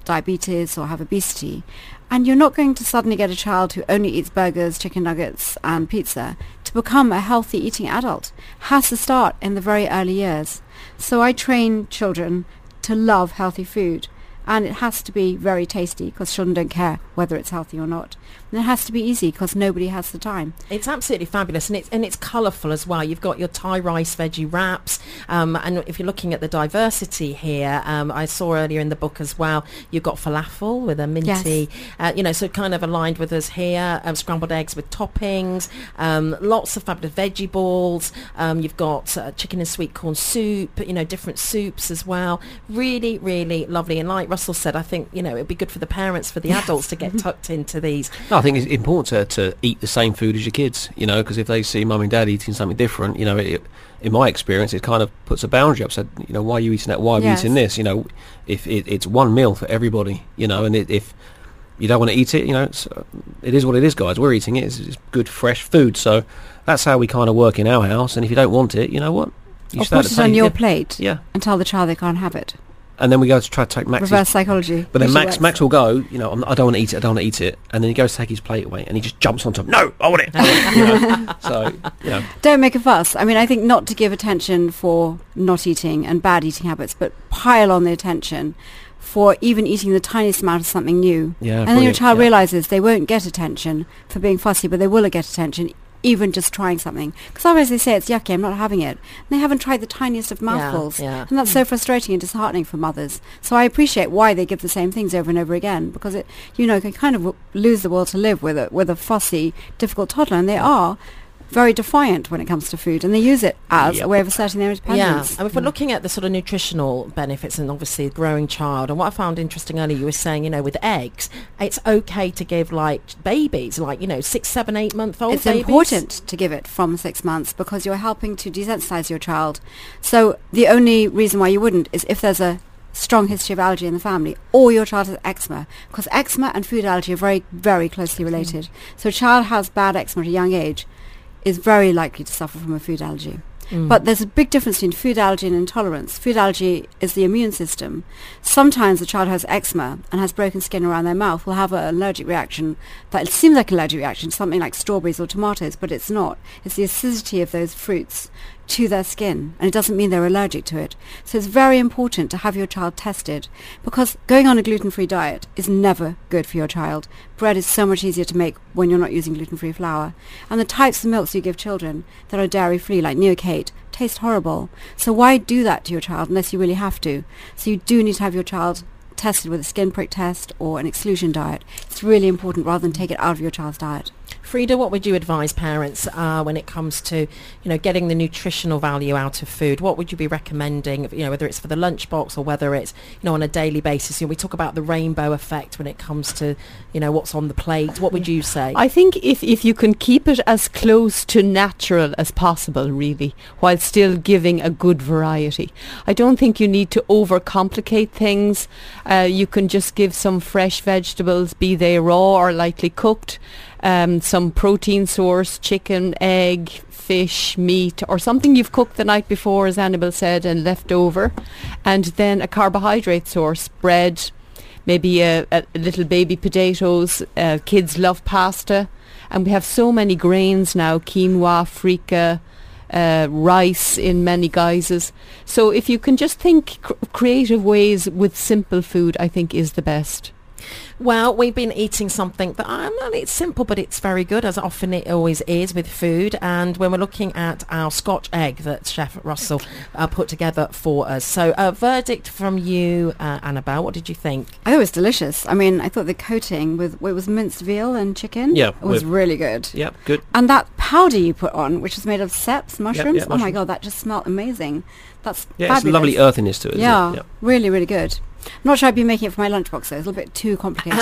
diabetes or have obesity. And you're not going to suddenly get a child who only eats burgers, chicken nuggets and pizza to become a healthy eating adult. Has to start in the very early years. So I train children to love healthy food. And it has to be very tasty because children don't care whether it's healthy or not. And it has to be easy because nobody has the time. It's absolutely fabulous, and it's and it's colourful as well. You've got your Thai rice veggie wraps, um, and if you're looking at the diversity here, um, I saw earlier in the book as well, you've got falafel with a minty, Yes. uh, you know, so kind of aligned with us here, um, scrambled eggs with toppings, um, lots of fabulous veggie balls, um, you've got uh, chicken and sweet corn soup, you know, different soups as well. Really, really lovely, and like Russell said, I think, you know, it'd be good for the parents, for the adults to get tucked into these. No, I think it's important to, to eat the same food as your kids, you know, because if they see mum and dad eating something different, you know, it, in my experience, it kind of puts a boundary up. So, you know, why are you eating that? Why are Yes. you eating this? You know, if it, it's one meal for everybody, you know, and it, if you don't want to eat it, you know, it's, uh, it is what it is, guys. We're eating it. It's, it's good, fresh food. So that's how we kind of work in our house. And if you don't want it, you know what? You Or stay at put the it on table. your Yeah. plate Yeah. and tell the child they can't have it. And then we go to try to take Max's. Reverse psychology. But then which Max, works. Max will go, you know, I'm, I don't want to eat it, I don't want to eat it. And then he goes to take his plate away and he just jumps on top. No, I want it. You know? So, you know. Don't make a fuss. I mean, I think not to give attention for not eating and bad eating habits, but pile on the attention for even eating the tiniest amount of something new. Yeah, and then your brilliant, child yeah. realises they won't get attention for being fussy, but they will get attention even just trying something. Because otherwise they say it's yucky, I'm not having it. And they haven't tried the tiniest of mouthfuls. yeah. And that's so frustrating and disheartening for mothers. So I appreciate why they give the same things over and over again, because it, you know, can kind of w- lose the will to live with a, with a fussy, difficult toddler. And they are very defiant when it comes to food, and they use it as Yep. a way of asserting their Yeah, independence. and if we're looking at the sort of nutritional benefits and obviously a growing child, and what I found interesting earlier, you were saying, you know, with eggs, it's okay to give like babies, like, you know, six, seven, eight month old It's babies. important to give it from six months because you're helping to desensitize your child. So the only reason why you wouldn't is if there's a strong history of allergy in the family, or your child has eczema, because eczema and food allergy are very, very closely related. Mm. So a child has bad eczema at a young age is very likely to suffer from a food allergy. Mm. But there's a big difference between food allergy and intolerance. Food allergy is the immune system. Sometimes a child who has eczema and has broken skin around their mouth will have an allergic reaction that seems like an allergic reaction to something like strawberries or tomatoes, but it's not. It's the acidity of those fruits to their skin, and it doesn't mean they're allergic to it. So it's very important to have your child tested, because going on a gluten-free diet is never good for your child. Bread is so much easier to make when you're not using gluten-free flour. And the types of milks you give children that are dairy-free, like Neocate, taste horrible. So why do that to your child unless you really have to? So you do need to have your child tested with a skin prick test or an exclusion diet. It's really important rather than take it out of your child's diet. Frida, what would you advise parents uh, when it comes to, you know, getting the nutritional value out of food? What would you be recommending, you know, whether it's for the lunchbox or whether it's, you know, on a daily basis? You know, we talk about the rainbow effect when it comes to, you know, what's on the plate. What would you say? I think if, if you can keep it as close to natural as possible, really, while still giving a good variety. I don't think you need to overcomplicate things. Uh, you can just give some fresh vegetables, be they raw or lightly cooked, um, some protein source, chicken, egg, fish, meat, or something you've cooked the night before, as Annabelle said, and left over, and then a carbohydrate source, bread, maybe a, a little baby potatoes. Uh, kids love pasta, and we have so many grains now: quinoa, freekeh, uh, rice in many guises. So if you can just think cr- creative ways with simple food, I think is the best. Well, we've been eating something that, um, it's simple, but it's very good, as often it always is with food. And when we're looking at our Scotch egg that Chef Russell uh, put together for us. So a verdict from you, uh, Annabelle, what did you think? I thought it was delicious. I mean, I thought the coating with, it was minced veal and chicken. Yeah, It was with- really good. Yeah, good. And that powder you put on, which was made of seps, mushrooms, yeah, oh my mushrooms. God, that just smelled amazing. That's Yeah, fabulous. it's a lovely earthiness to it, isn't Yeah, it? Yeah. really, really good. I'm not sure I'd be making it for my lunchbox though. It's a little bit too complicated.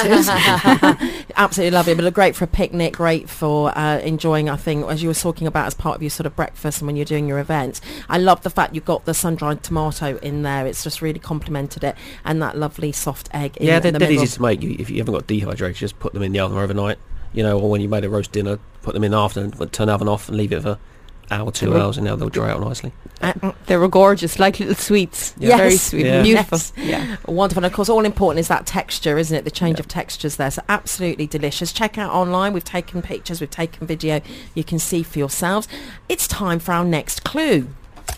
Absolutely lovely, but great for a picnic, great for uh, enjoying, I think, as you were talking about, as part of your sort of breakfast and when you're doing your events. I love the fact you've got the sun-dried tomato in there. It's just really complemented it, and that lovely soft egg in, Yeah, in they're, the they're middle. easy to make. You, if you haven't got dehydrated, just put them in the oven overnight. You know, or when you made a roast dinner, put them in after and turn the oven off and leave it for hour, two They're- hours, and now they'll dry out nicely. Uh, They were gorgeous, like little sweets. Yes. Very sweet, Yeah. beautiful. Yes. Yeah. Wonderful. And of course, all important is that texture, isn't it? The change Yeah. of textures there. So absolutely delicious. Check out online. We've taken pictures. We've taken video. You can see for yourselves. It's time for our next clue.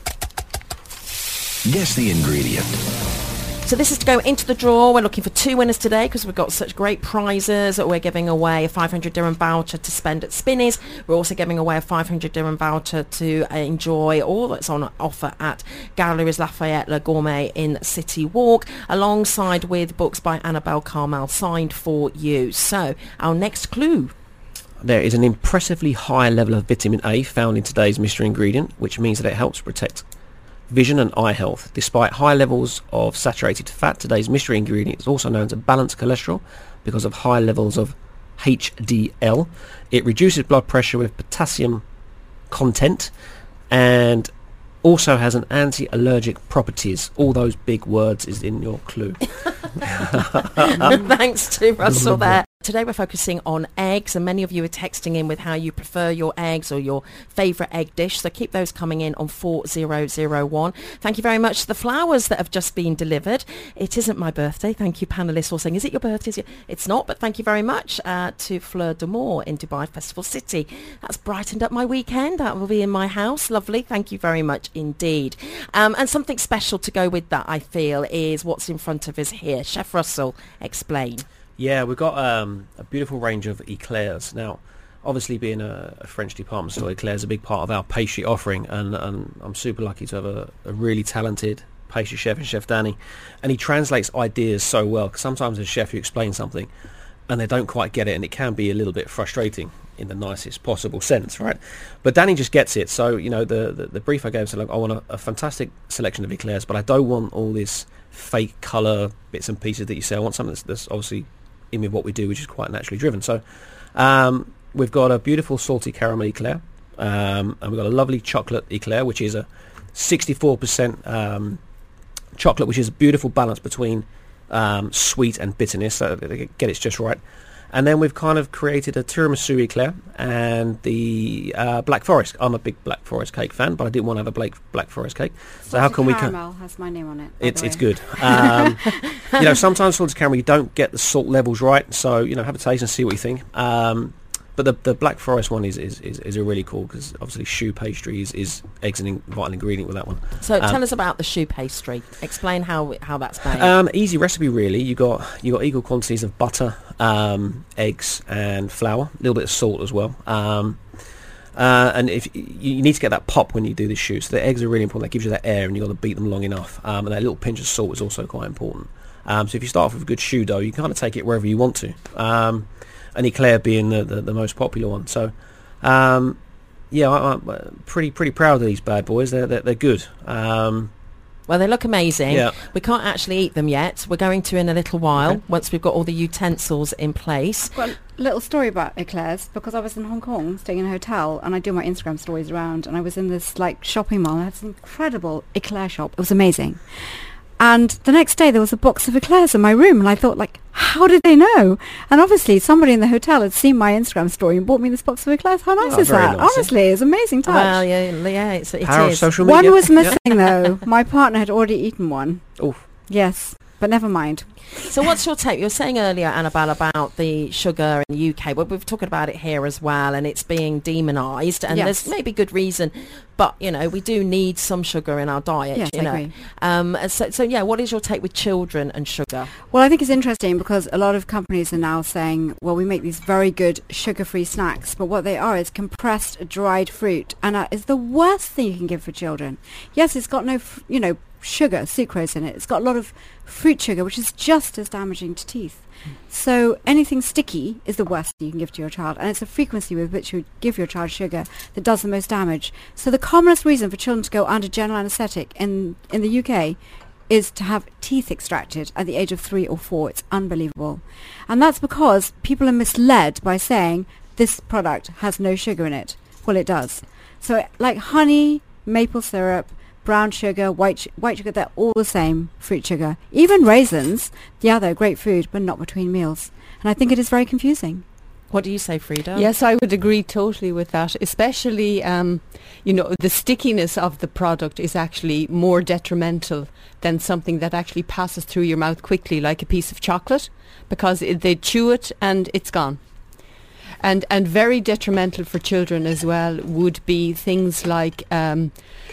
Guess the ingredient. So this is to go into the draw. We're looking for two winners today because we've got such great prizes. We're giving away a five hundred dirham voucher to spend at Spinneys. We're also giving away a five hundred dirham voucher to uh, enjoy all that's on offer at Galleries Lafayette Le Gourmet in City Walk, alongside with books by Annabelle Carmel signed for you. So our next clue. There is an impressively high level of vitamin A found in today's mystery ingredient, which means that it helps protect vision and eye health. Despite high levels of saturated fat, today's mystery ingredient is also known to balance cholesterol because of high levels of H D L. It reduces blood pressure with potassium content and also has an anti-allergic properties. All those big words is in your clue. Thanks to Russell there. Today we're focusing on eggs, and many of you are texting in with how you prefer your eggs or your favourite egg dish, so keep those coming in on four zero zero one. Thank you very much to the flowers that have just been delivered. It isn't my birthday. Thank you, panellists, all saying, is it your birthday? Is it? It's not, but thank you very much uh, to Fleur de Moor in Dubai Festival City. That's brightened up my weekend. That will be in my house. Lovely. Thank you very much indeed. Um, and something special to go with that, I feel, is what's in front of us here. Chef Russell, explain. Yeah, we've got um, a beautiful range of eclairs. Now, obviously being a, a French department store, eclairs are a big part of our pastry offering, and, and I'm super lucky to have a, a really talented pastry chef in Chef Danny. And he translates ideas so well, because sometimes as a chef you explain something and they don't quite get it, and it can be a little bit frustrating in the nicest possible sense, right? But Danny just gets it. So, you know, the, the, the brief I gave said, look, I want a, a fantastic selection of eclairs, but I don't want all this fake colour bits and pieces that you say. I want something that's, that's obviously in with what we do, which is quite naturally driven. So um, we've got a beautiful salty caramel eclair, um, and we've got a lovely chocolate eclair, which is a sixty-four percent um, chocolate, which is a beautiful balance between um, sweet and bitterness, so get it's just right. And then we've kind of created a tiramisu eclair and the uh, Black Forest. I'm a big Black Forest cake fan, but I didn't want to have a Black Black Forest cake. So how can we? Caramel has my name on it. It's it's good. Um, you know, sometimes salted caramel you don't get the salt levels right, so you know, have a taste and see what you think. Um, but the the Black Forest one is is, is, is a really cool, because obviously choux pastry is, is eggs and in, vital ingredient with that one. So um, tell us about the choux pastry. Explain how how that's made. Um, easy recipe really. You got you got equal quantities of butter, um, eggs, and flour. A little bit of salt as well. Um, uh, and if you, you need to get that pop when you do the choux, so the eggs are really important. That gives you that air, and you got to beat them long enough. Um, and that little pinch of salt is also quite important. Um, so if you start off with a good choux dough, you can kind of take it wherever you want to. Um, and eclair being the, the, the most popular one. So, um, yeah, I, I'm pretty pretty proud of these bad boys. They're they're, they're good. Um, Well, they look amazing. Yeah. We can't actually eat them yet. We're going to in a little while, Okay. once we've got all the utensils in place. Got a little story about eclairs, because I was in Hong Kong staying in a hotel, and I do my Instagram stories around, and I was in this like shopping mall. I had this incredible eclair shop. It was amazing. And the next day there was a box of eclairs in my room, and I thought, like, how did they know? And obviously somebody in the hotel had seen my Instagram story and bought me this box of eclairs. How nice Oh, is very that? nice, Honestly, it's an amazing touch. Well, yeah, yeah, it's, it Power of is. social media. One was Yeah. missing though. My partner had already eaten one. Oh, Yes, but never mind. So what's your take? You were saying earlier, Annabelle, about the sugar in the U K. Well, we've talked about it here as well, and it's being demonised, and Yes. there's maybe good reason, but, you know, we do need some sugar in our diet, Yes, you I know. agree. Um, so, so, yeah, what is your take with children and sugar? Well, I think it's interesting because a lot of companies are now saying, well, we make these very good sugar-free snacks, but what they are is compressed dried fruit, and that is the worst thing you can give for children. Yes, it's got no, f- you know, sugar, sucrose in it. It's got a lot of fruit sugar, which is just as damaging to teeth. So anything sticky is the worst you can give to your child, and it's the frequency with which you give your child sugar that does the most damage. So the commonest reason for children to go under general anaesthetic in, in the U K is to have teeth extracted at the age of three or four. It's unbelievable. And that's because people are misled by saying this product has no sugar in it. Well, it does. So like honey, maple syrup, brown sugar, white sh- white sugar, they're all the same fruit sugar. Even raisins, yeah, they're great food, but not between meals. And I think it is very confusing. What do you say, Frida? Yes, I would agree totally with that. Especially, um, you know, the stickiness of the product is actually more detrimental than something that actually passes through your mouth quickly, like a piece of chocolate, because it, they chew it and it's gone. And and very detrimental for children as well would be things like um,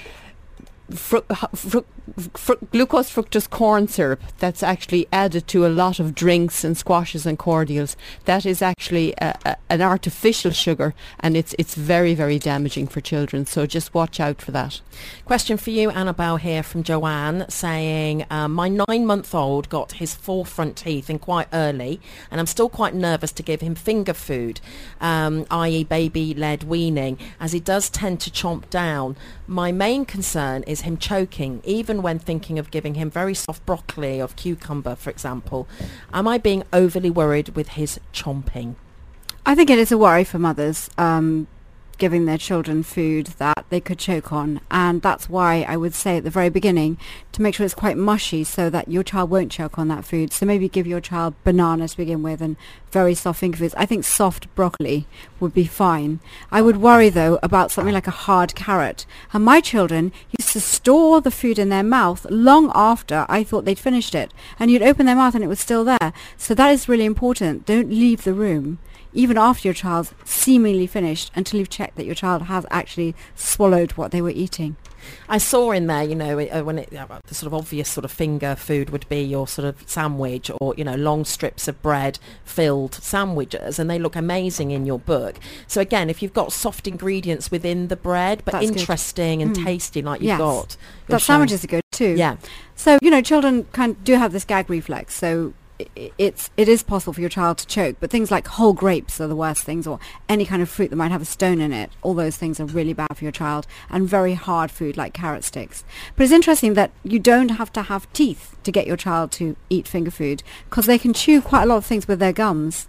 fru- fru- fru- glucose fructose corn syrup that's actually added to a lot of drinks and squashes and cordials. That is actually a, a, an artificial sugar, and it's it's very, very damaging for children. So just watch out for that. Question for you, Annabelle, here from Joanne, saying, um, my nine-month-old got his four front teeth in quite early, and I'm still quite nervous to give him finger food, um, that is baby-led weaning, as he does tend to chomp down. My main concern is him choking, even when thinking of giving him very soft broccoli or cucumber, for example. Am I being overly worried with his chomping? I think it is a worry for mothers, um, giving their children food that they could choke on, and that's why I would say at the very beginning to make sure it's quite mushy so that your child won't choke on that food. So maybe give your child banana to begin with and very soft finger foods. I think soft broccoli would be fine. I would worry though about something like a hard carrot, and my children used to store the food in their mouth long after I thought they'd finished it, and you'd open their mouth and it was still there. So that is really important. Don't leave the room even after your child's seemingly finished until you've checked that your child has actually swallowed what they were eating. I saw in there, you know, uh, when it, uh, the sort of obvious sort of finger food would be your sort of sandwich or, you know, long strips of bread filled sandwiches, and they look amazing in your book. So again, if you've got soft ingredients within the bread, but That's interesting good. and Mm. tasty like you've Yes. got. That sandwiches are good too. Yeah. So, you know, children kind do have this gag reflex, so i- it's it is possible for your child to choke, but things like whole grapes are the worst things, or any kind of fruit that might have a stone in it. All those things are really bad for your child, and very hard food like carrot sticks. But it's interesting that you don't have to have teeth to get your child to eat finger food, because they can chew quite a lot of things with their gums.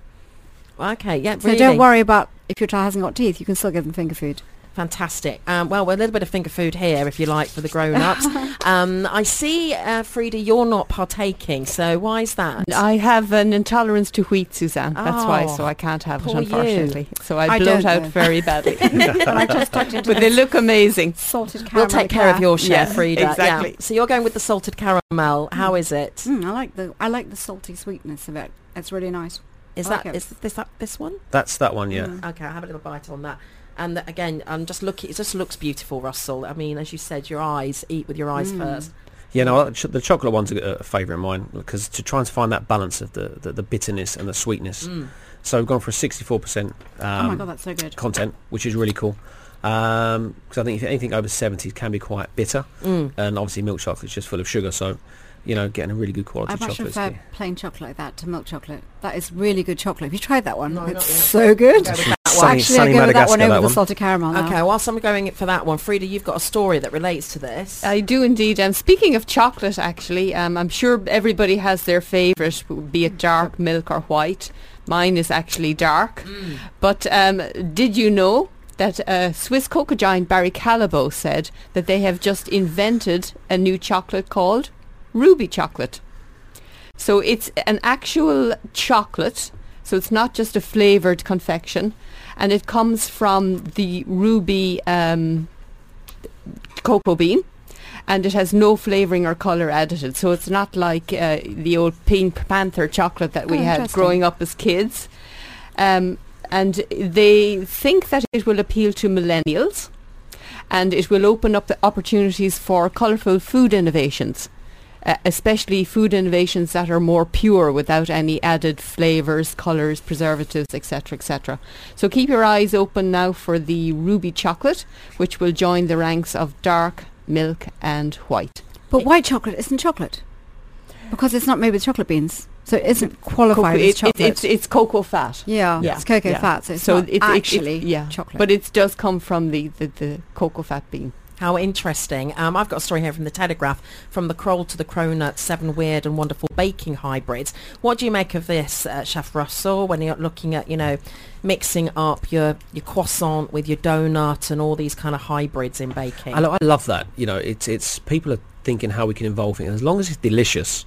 Okay, yeah, So really. don't worry about if your child hasn't got teeth, you can still give them finger food. Fantastic. Um, well, a little bit of finger food here, if you like, for the grown-ups. um, I see, uh, Frida, you're not partaking, so why is that? I have an intolerance to wheat, Suzanne. That's why, Oh, so I can't have it, poor you. unfortunately. So I, I bloat don't out know. very badly. And I just tucked into But they look amazing. salted caramel. We'll take care of your chef, Yeah, Frida. exactly. Yeah. So you're going with the salted caramel. How is it? Mm, I like the I like the salty sweetness of it. It's really nice. Is I that like it. is this that this one? That's that one, yeah. Mm. Okay, I'll have a little bite on that. And th- again, I'm just looking. It just looks beautiful, Russell. I mean, as you said, your eyes eat with your eyes Mm. first. Yeah, no, ch- the chocolate one's a, a favourite of mine because to try and find that balance of the, the, the bitterness and the sweetness. Mm. So we've gone for a sixty-four percent um, Oh my god, that's so good. content, which is really cool. Because I think if anything over seventy can be quite bitter, Mm. and obviously milk chocolate is just full of sugar. So, you know, getting a really good quality I much chocolate. is prefer key. plain chocolate like that to milk chocolate. That is really good chocolate. Have you tried that one? No, it's not yet. so good. Go with that one. Sunny- Actually, sunny I go with that one Madagascar, over that the one. salted caramel now. Okay, whilst I'm going for that one, Frida, you've got a story that relates to this. I do indeed. Um, speaking of chocolate, actually, um, I'm sure everybody has their favourite, be it dark milk or white. Mine is actually dark. Mm. But um, did you know that uh, Swiss cocoa giant Barry Callebaut said that they have just invented a new chocolate called Ruby chocolate? So it's an actual chocolate, so it's not just a flavoured confection, and it comes from the ruby um, cocoa bean, and it has no flavouring or colour added. So it's not like uh, the old Pink Panther chocolate that we Oh, had interesting. growing up as kids. Um, and they think that it will appeal to millennials, and it will open up the opportunities for colourful food innovations. Uh, especially food innovations that are more pure without any added flavours, colours, preservatives, et cetera, et cetera. So keep your eyes open now for the Ruby chocolate, which will join the ranks of dark, milk and white. But white chocolate isn't chocolate because it's not made with chocolate beans, so it isn't Cocoa, qualified it- as chocolate. it- it's, it's cocoa fat. yeah, Yeah. it's cocoa Yeah. fat, so it's So not it- it- it- actually yeah. chocolate. But it does come from the, the, the cocoa fat bean. How interesting. Um, I've got a story here from the Telegraph, from the Kroll to the Cronut, seven weird and wonderful baking hybrids. What do you make of this, uh, Chef Russell, when you're looking at, you know, mixing up your, your croissant with your donut and all these kind of hybrids in baking? I, lo- I love that. You know, it's it's people are thinking how we can involve it. As long as it's delicious,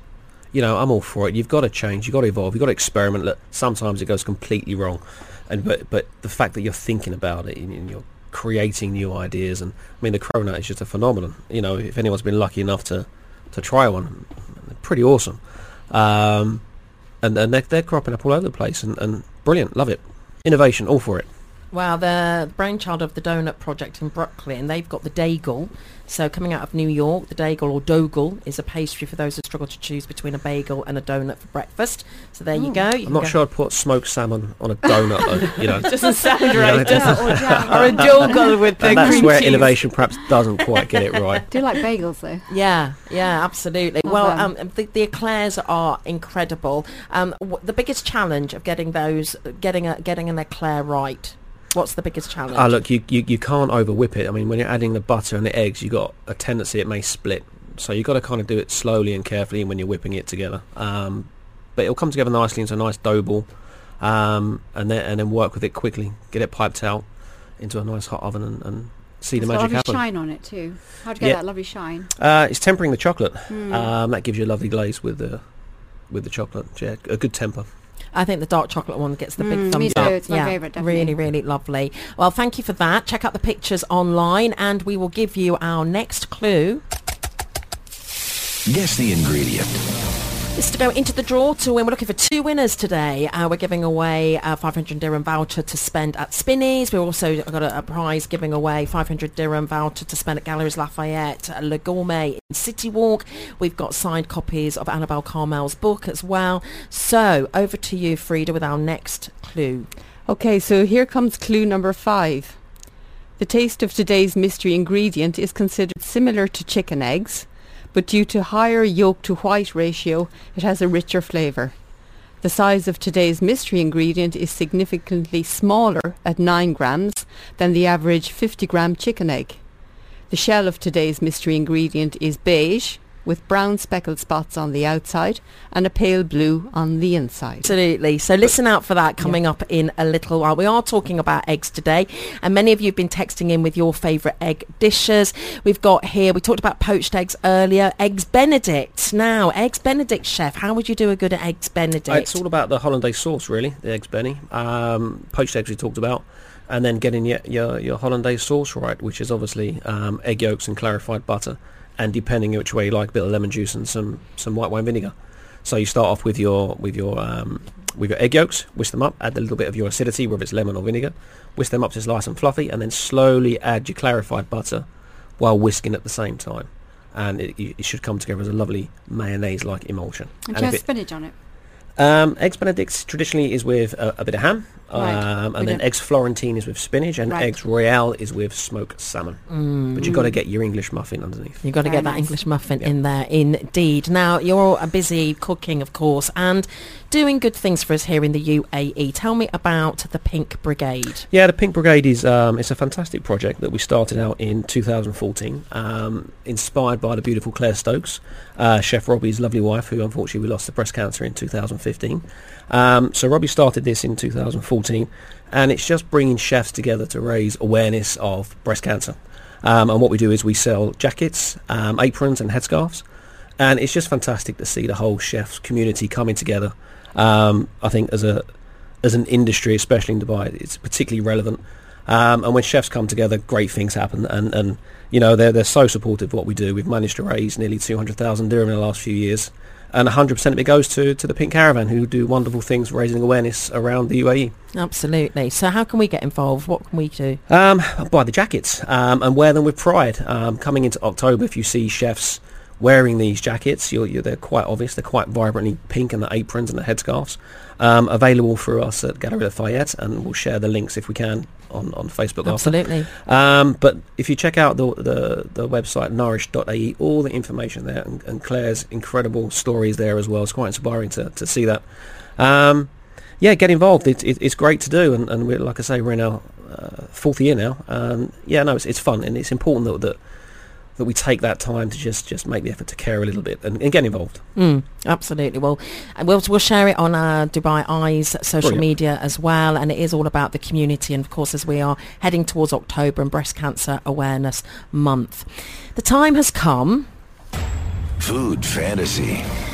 you know, I'm all for it. You've got to change. You've got to evolve. You've got to experiment. Look, sometimes it goes completely wrong, and but but the fact that you're thinking about it and, and you're creating new ideas, and I mean, the cronut is just a phenomenon. You know, if anyone's been lucky enough to to try one, they're pretty awesome. Um, and and they're, they're cropping up all over the place, and, and brilliant. Love it. Innovation, all for it. Well, the brainchild of the Donut Project in Brooklyn, they've got the Daigle. So coming out of New York, the Daigle or Dogel is a pastry for those who struggle to choose between a bagel and a donut for breakfast. So there you go. You I'm not go. sure I'd put smoked salmon on a donut, though. You know, Doesn't sound know, right, it does doesn't- it? Or a dogle with the and that's cream where cheese. innovation perhaps doesn't quite get it right. I do like bagels though. Yeah, yeah, absolutely. Love well, them. um, the, the eclairs are incredible. Um, w- the biggest challenge of getting those, getting a, getting an eclair right. What's the biggest challenge? Ah, look, you, you, you can't over whip it. I mean, when you're adding the butter and the eggs, you've got a tendency it may split. So you've got to kind of do it slowly and carefully when you're whipping it together. Um, but it'll come together nicely into a nice dough ball, um, and then and then work with it quickly. Get it piped out into a nice hot oven and, and see It's the got magic lovely happen. shine on it too. How'd you get Yeah. that lovely shine? Uh, it's tempering the chocolate. Mm. Um, that gives you a lovely glaze with the with the chocolate. Yeah, a good temper. I think the dark chocolate one gets the big Mm, thumbs me too. up. It's my yeah, favourite, definitely. really, really lovely. Well, thank you for that. Check out the pictures online, and we will give you our next clue. Guess the ingredient. This is to go into the draw to win. We're looking for two winners today. Uh, we're giving away a five hundred dirham voucher to spend at Spinneys. We've also got a, a prize giving away five hundred dirham voucher to spend at Galleries Lafayette, uh, Le Gourmet in City Walk. We've got signed copies of Annabelle Carmel's book as well. So over to you, Frida, with our next clue. Okay, so here comes clue number five. The taste of today's mystery ingredient is considered similar to chicken eggs, but due to higher yolk to white ratio, it has a richer flavour. The size of today's mystery ingredient is significantly smaller at nine grams than the average fifty gram chicken egg. The shell of today's mystery ingredient is beige, with brown speckled spots on the outside and a pale blue on the inside. Absolutely. So listen out for that coming up in a little while. We are talking about eggs today, and many of you have been texting in with your favourite egg dishes. We've got here, we talked about poached eggs earlier, Eggs Benedict. Now, Eggs Benedict, chef, how would you do a good Eggs Benedict? Uh, it's all about the hollandaise sauce, really, the eggs Benny. Um, poached eggs we talked about, and then getting your, your, your hollandaise sauce right, which is obviously um, egg yolks and clarified butter, and depending which way you like, a bit of lemon juice and some, some white wine vinegar. So you start off with your with your um, with your egg yolks, whisk them up, add a little bit of your acidity, whether it's lemon or vinegar, whisk them up to it's nice and fluffy, and then slowly add your clarified butter while whisking at the same time. And it, it should come together as a lovely mayonnaise-like emulsion. And, And do you if have it- spinach on it? Um, eggs Benedict traditionally is with a, a bit of ham, Right. um, We and then don't- eggs Florentine is with spinach, and Right. eggs Royale is with smoked salmon. Mm. But you've got to get your English muffin underneath. You've got to Very get that nice. English muffin Yeah. in there, indeed. Now, you're a busy cooking, of course, and doing good things for us here in the U A E. Tell me about the Pink Brigade. Yeah, the Pink Brigade is um, it's a fantastic project that we started out in two thousand fourteen, um, inspired by the beautiful Claire Stokes, uh, Chef Robbie's lovely wife, who unfortunately we lost to breast cancer in two thousand fifteen. Um, so Robbie started this in two thousand fourteen, and it's just bringing chefs together to raise awareness of breast cancer. Um, and what we do is we sell jackets, um, aprons and headscarves, and it's just fantastic to see the whole chefs community coming together. Um, I think as a as an industry, especially in Dubai, it's particularly relevant. Um, and when chefs come together, great things happen. And, and you know, they're they're so supportive of what we do. We've managed to raise nearly two hundred thousand dirham in the last few years, and one hundred percent of it goes to, to the Pink Caravan, who do wonderful things raising awareness around the U A E. Absolutely. So how can we get involved? What can we do? Um, buy the jackets um, and wear them with pride. Um, coming into October, if you see chefs wearing these jackets, you're, you're, they're quite obvious. They're quite vibrantly pink, and the aprons and the headscarves. Um, available for us at Gallery Lafayette, and we'll share the links if we can on, on Facebook after. Absolutely. Um, but if you check out the the, the website nourish dot a e, all the information there, and, and Claire's incredible stories there as well. It's quite inspiring to, to see that. Um, yeah, get involved. It, it, it's great to do, and, and we're, like I say, we're in our uh, fourth year now. Um, yeah, no, it's, it's fun, and it's important that, that that we take that time to just, just make the effort to care a little bit and, and get involved. Mm, absolutely. Well, and we'll we'll share it on our Dubai Eyes social Brilliant. media as well, and it is all about the community. And of course, as we are heading towards October and Breast Cancer Awareness Month, the time has come Food fantasy.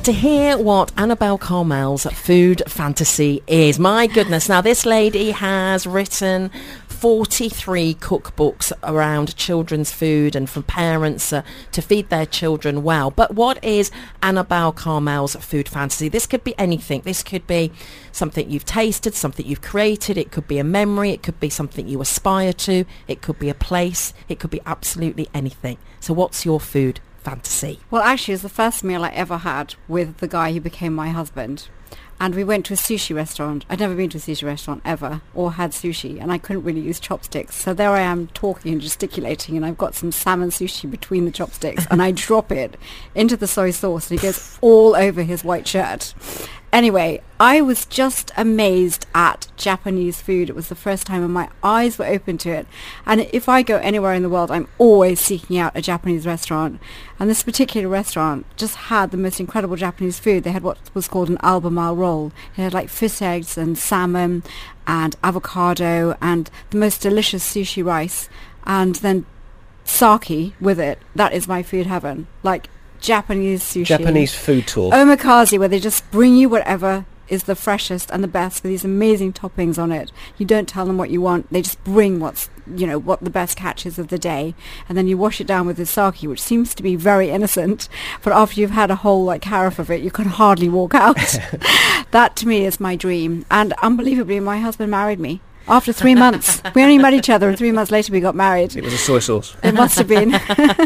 to hear what Annabelle Carmel's food fantasy is. My goodness. Now, this lady has written forty-three cookbooks around children's food and from parents uh, to feed their children well. But what is Annabelle Carmel's food fantasy? This could be anything. This could be something you've tasted, something you've created. It could be a memory. It could be something you aspire to. It could be a place. It could be absolutely anything. So what's your food fantasy? Well, actually, it was the first meal I ever had with the guy who became my husband. And we went to a sushi restaurant. I'd never been to a sushi restaurant ever or had sushi, and I couldn't really use chopsticks. So there I am talking and gesticulating, and I've got some salmon sushi between the chopsticks, and I drop it into the soy sauce, and it goes all over his white shirt. Anyway, I was just amazed at Japanese food. It was the first time and my eyes were open to it. And if I go anywhere in the world, I'm always seeking out a Japanese restaurant. And this particular restaurant just had the most incredible Japanese food. They had what was called an Albemarle roll. It had like fish eggs and salmon and avocado and the most delicious sushi rice. And then sake with it. That is my food heaven. Like Japanese sushi. Japanese food tour. Omakase, where they just bring you whatever is the freshest and the best with these amazing toppings on it. You don't tell them what you want. They just bring what's, you know, what the best catch is of the day. And then you wash it down with the sake, which seems to be very innocent. But after you've had a whole, like, carafe of it, you can hardly walk out. That, to me, is my dream. And unbelievably, my husband married me. After three months. We only met each other, and three months later we got married. It was a soy sauce. It must have been.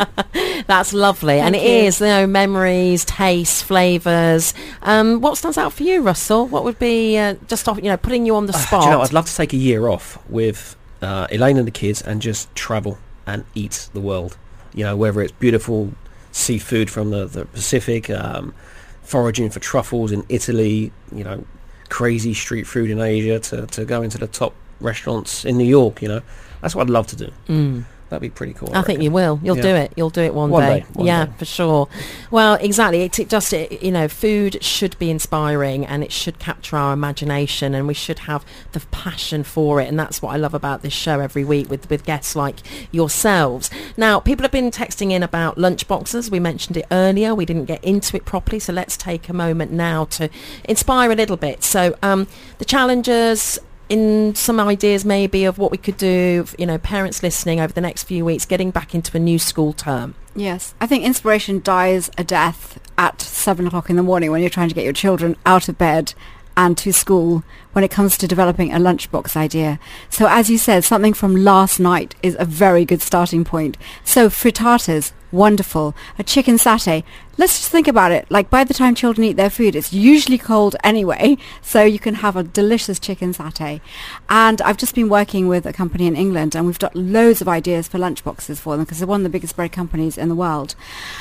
That's lovely. Thank and it you. is, you know, memories, tastes, flavours. Um, what stands out for you, Russell? What would be, uh, just off, you know, putting you on the Uh, spot? do you know, I'd love to take a year off with uh, Elaine and the kids and just travel and eat the world. You know, whether it's beautiful seafood from the, the Pacific, um, foraging for truffles in Italy, you know, crazy street food in Asia, to, to go into the top restaurants in New York, you know. That's what I'd love to do. Mm. That'd be pretty cool. I, I think reckon. you will. You'll Yeah. do it. You'll do it one, One day. day, one yeah, day. for sure. Well, exactly. It, it just, it, you know, food should be inspiring and it should capture our imagination and we should have the passion for it. And that's what I love about this show every week with, with guests like yourselves. Now, people have been texting in about lunch boxes. We mentioned it earlier. We didn't get into it properly. So let's take a moment now to inspire a little bit. So um, the challenges, in some ideas maybe of what we could do, you know, parents listening over the next few weeks, getting back into a new school term. Yes. I think inspiration dies a death at seven o'clock in the morning when you're trying to get your children out of bed and to school when it comes to developing a lunchbox idea. So as you said, something from last night is a very good starting point. So frittatas, wonderful. A chicken satay. Let's just think about it. Like by the time children eat their food, it's usually cold anyway, so you can have a delicious chicken satay. And I've just been working with a company in England and we've got loads of ideas for lunchboxes for them because they're one of the biggest bread companies in the world.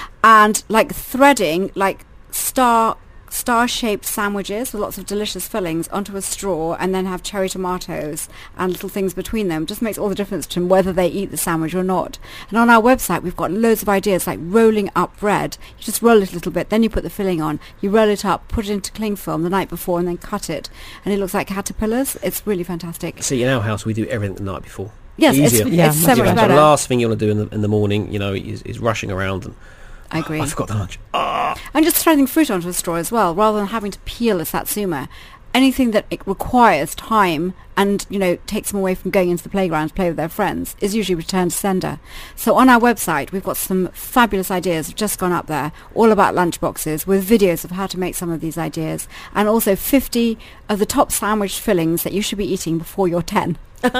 And like threading, like star star-shaped sandwiches with lots of delicious fillings onto a straw and then have cherry tomatoes and little things between them just makes all the difference to whether they eat the sandwich or not. And on our website we've got loads of ideas like rolling up bread. You just roll it a little bit, then you put the filling on, you roll it up, put it into cling film the night before and then cut it and it looks like caterpillars. It's really fantastic. See, in our house we do everything the night before. Yes, it's, Easier. Yeah, it's so much much You know, better. the last thing you want to do in the, in the morning, you know, is, is rushing around and I agree. I forgot the lunch. And just throwing fruit onto a straw as well, rather than having to peel a satsuma. Anything that it requires time and, you know, takes them away from going into the playground to play with their friends is usually returned to sender. So on our website, we've got some fabulous ideas. We've just gone up there, all about lunchboxes, with videos of how to make some of these ideas. And also fifty of the top sandwich fillings that you should be eating before you're ten.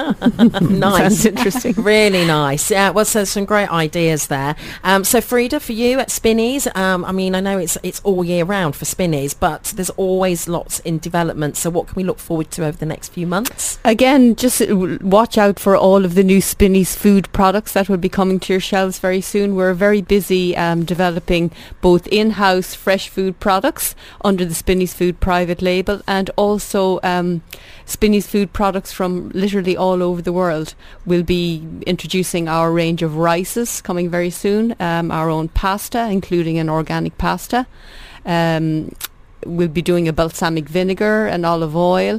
Nice. Sounds interesting. Really nice. Yeah, well, so some great ideas there. Um, so Frida, for you at Spinneys, um, I mean, I know it's it's all year round for Spinneys, but there's always lots in development. So what can we look forward to over the next few months? Again, just uh, w- watch out for all of the new Spinneys food products that will be coming to your shelves very soon. We're very busy um, developing both in-house fresh food products under the Spinneys Food private label and also um, Spinneys food products from literally all over the world. We'll be introducing our range of rices coming very soon, um, our own pasta, including an organic pasta. Um, we'll be doing a balsamic vinegar and olive oil.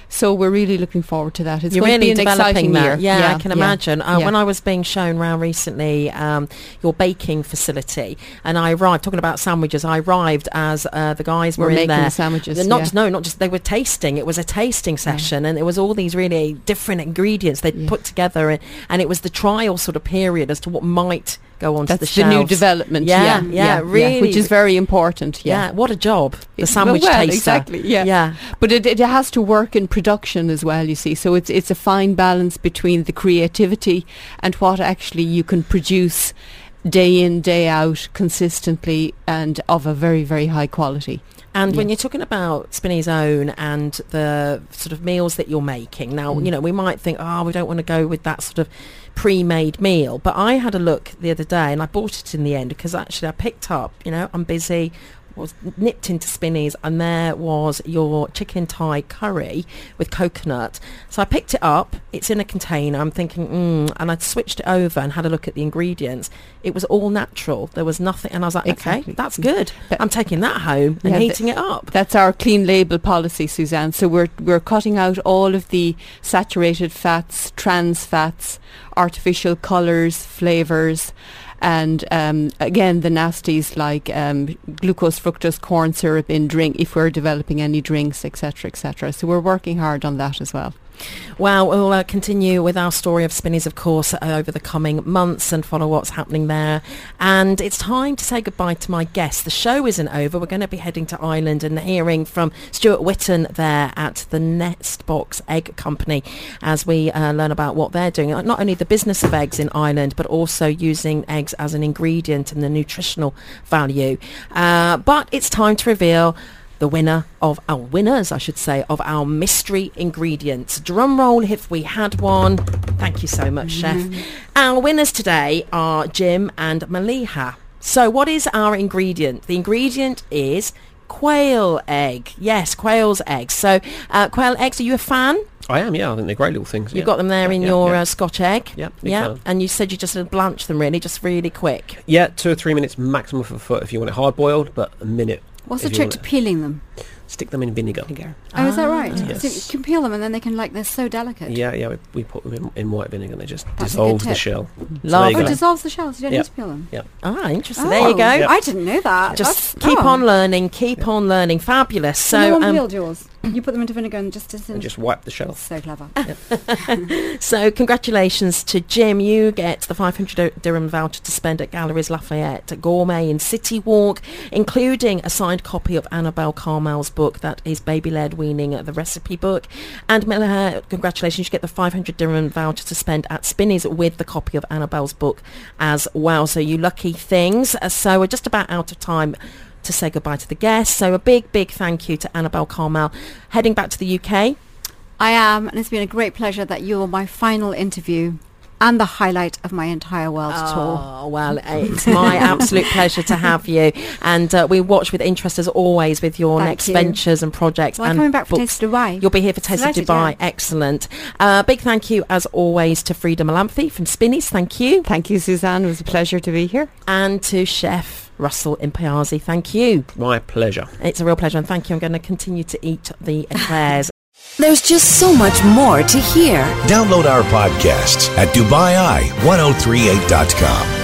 So we're really looking forward to that. It's You're going really to be an developing exciting that. year. Yeah, Yeah, I can yeah, imagine. Uh, yeah. When I was being shown around recently um, your baking facility, and I arrived, talking about sandwiches, I arrived as uh, the guys were, We're in making there. the sandwiches, They're Not yeah. just, no, not just, they were tasting. It was a tasting session, and it was all these really different ingredients they'd Yeah. put together, and, and it was the trial sort of period as to what might go onto That's the the, shelves. new development. Yeah, Yeah, yeah, really. which is very important. Yeah. Yeah, what a job. The It- sandwich well, taster. exactly. Yeah, Yeah. But it, it has to work in production as well, you see. So it's it's a fine balance between the creativity and what actually you can produce day in, day out, consistently, and of a very, very high quality. And when Yeah. you're talking about Spinney's Own and the sort of meals that you're making, now, Mm. you know, we might think, oh, we don't want to go with that sort of pre-made meal. But I had a look the other day and I bought it in the end because actually I picked up, you know, I'm busy, was nipped into Spinney's, and there was your chicken Thai curry with coconut. So I picked it up. It's in a container. I'm thinking, mm, and I'd switched it over and had a look at the ingredients. It was all natural. There was nothing, and I was like, Exactly. okay, that's good. That- I'm taking that home and Yeah, heating it up. That's our clean label policy, Suzanne. So we're we're cutting out all of the saturated fats, trans fats, artificial colours, flavours, and um, again the nasties like um, glucose, fructose, corn syrup in drink if we're developing any drinks, et cetera, et cetera. So we're working hard on that as well. Well, we'll uh, continue with our story of Spinney's, of course, uh, over the coming months and follow what's happening there. And it's time to say goodbye to my guests. The show isn't over. We're going to be heading to Ireland and hearing from Stuart Whitten there at the Nestbox Egg Company as we uh, learn about what they're doing. Uh, Not only the business of eggs in Ireland, but also using eggs as an ingredient and the nutritional value. Uh, but it's time to reveal the winner of our winners, I should say, of our mystery ingredients. Drum roll if we had one. Thank you so much, Chef. Our winners today are Jim and Maliha. So what is our ingredient? The ingredient is quail egg. Yes, quail's eggs. So uh, quail eggs, are you a fan? I am, yeah. I think they're great little things. You've yeah. got them there Yeah, in yeah, your yeah. Uh, Scotch egg? Yeah, big Yeah, fan. and you said you just uh, blanch them really, just really quick. Yeah, two or three minutes maximum for foot if you want it hard boiled, but a minute. What's if the you trick want to it- peeling them? Stick them in vinegar. Oh, is that right? Yes. So you can peel them and then they can, like, they're so delicate. Yeah, yeah. We, we put them in, in white vinegar and they just That's a dissolve good the tip. shell. So Love there Oh, you it go. dissolves the shells. You don't Yeah. need to peel them. Yeah. Ah, interesting. Oh, There you go. Yep. I didn't know that. Just That's- keep oh. on learning, keep on learning. Fabulous. So no So, one um, peeled yours. You put them into vinegar and just dis- And just wipe the shell. so clever. so congratulations to Jim. You get the five hundred dirham voucher to spend at Galleries Lafayette Gourmet in City Walk, including a signed copy of Annabelle Carmel's book, that is Baby-Led Weaning, the recipe book. And Miller, congratulations, you get the five hundred dirham voucher to spend at Spinney's with the copy of Annabelle's book as well. So you lucky things. Uh, so we're just about out of time to say goodbye to the guests. So a big, big thank you to Annabelle Carmel. Heading back to the U K. I am, and it's been a great pleasure that you were my final interview and the highlight of my entire world tour. Oh, well, it's my absolute pleasure to have you. And uh, we watch with interest, as always, with your Thank next you. ventures and projects. Well, I'm and coming back for books. Taste of Dubai. You'll be here for Taste of Delighted, Dubai. yeah. Excellent. Uh, big thank you, as always, to Frida Malamphy from Spinney's. Thank you. Thank you, Suzanne. It was a pleasure to be here. And to Chef Russell Impiazzi. Thank you. My pleasure. It's a real pleasure. And thank you. I'm going to continue to eat the eclairs. There's just so much more to hear. Download our podcasts at Dubai Eye ten thirty-eight dot com.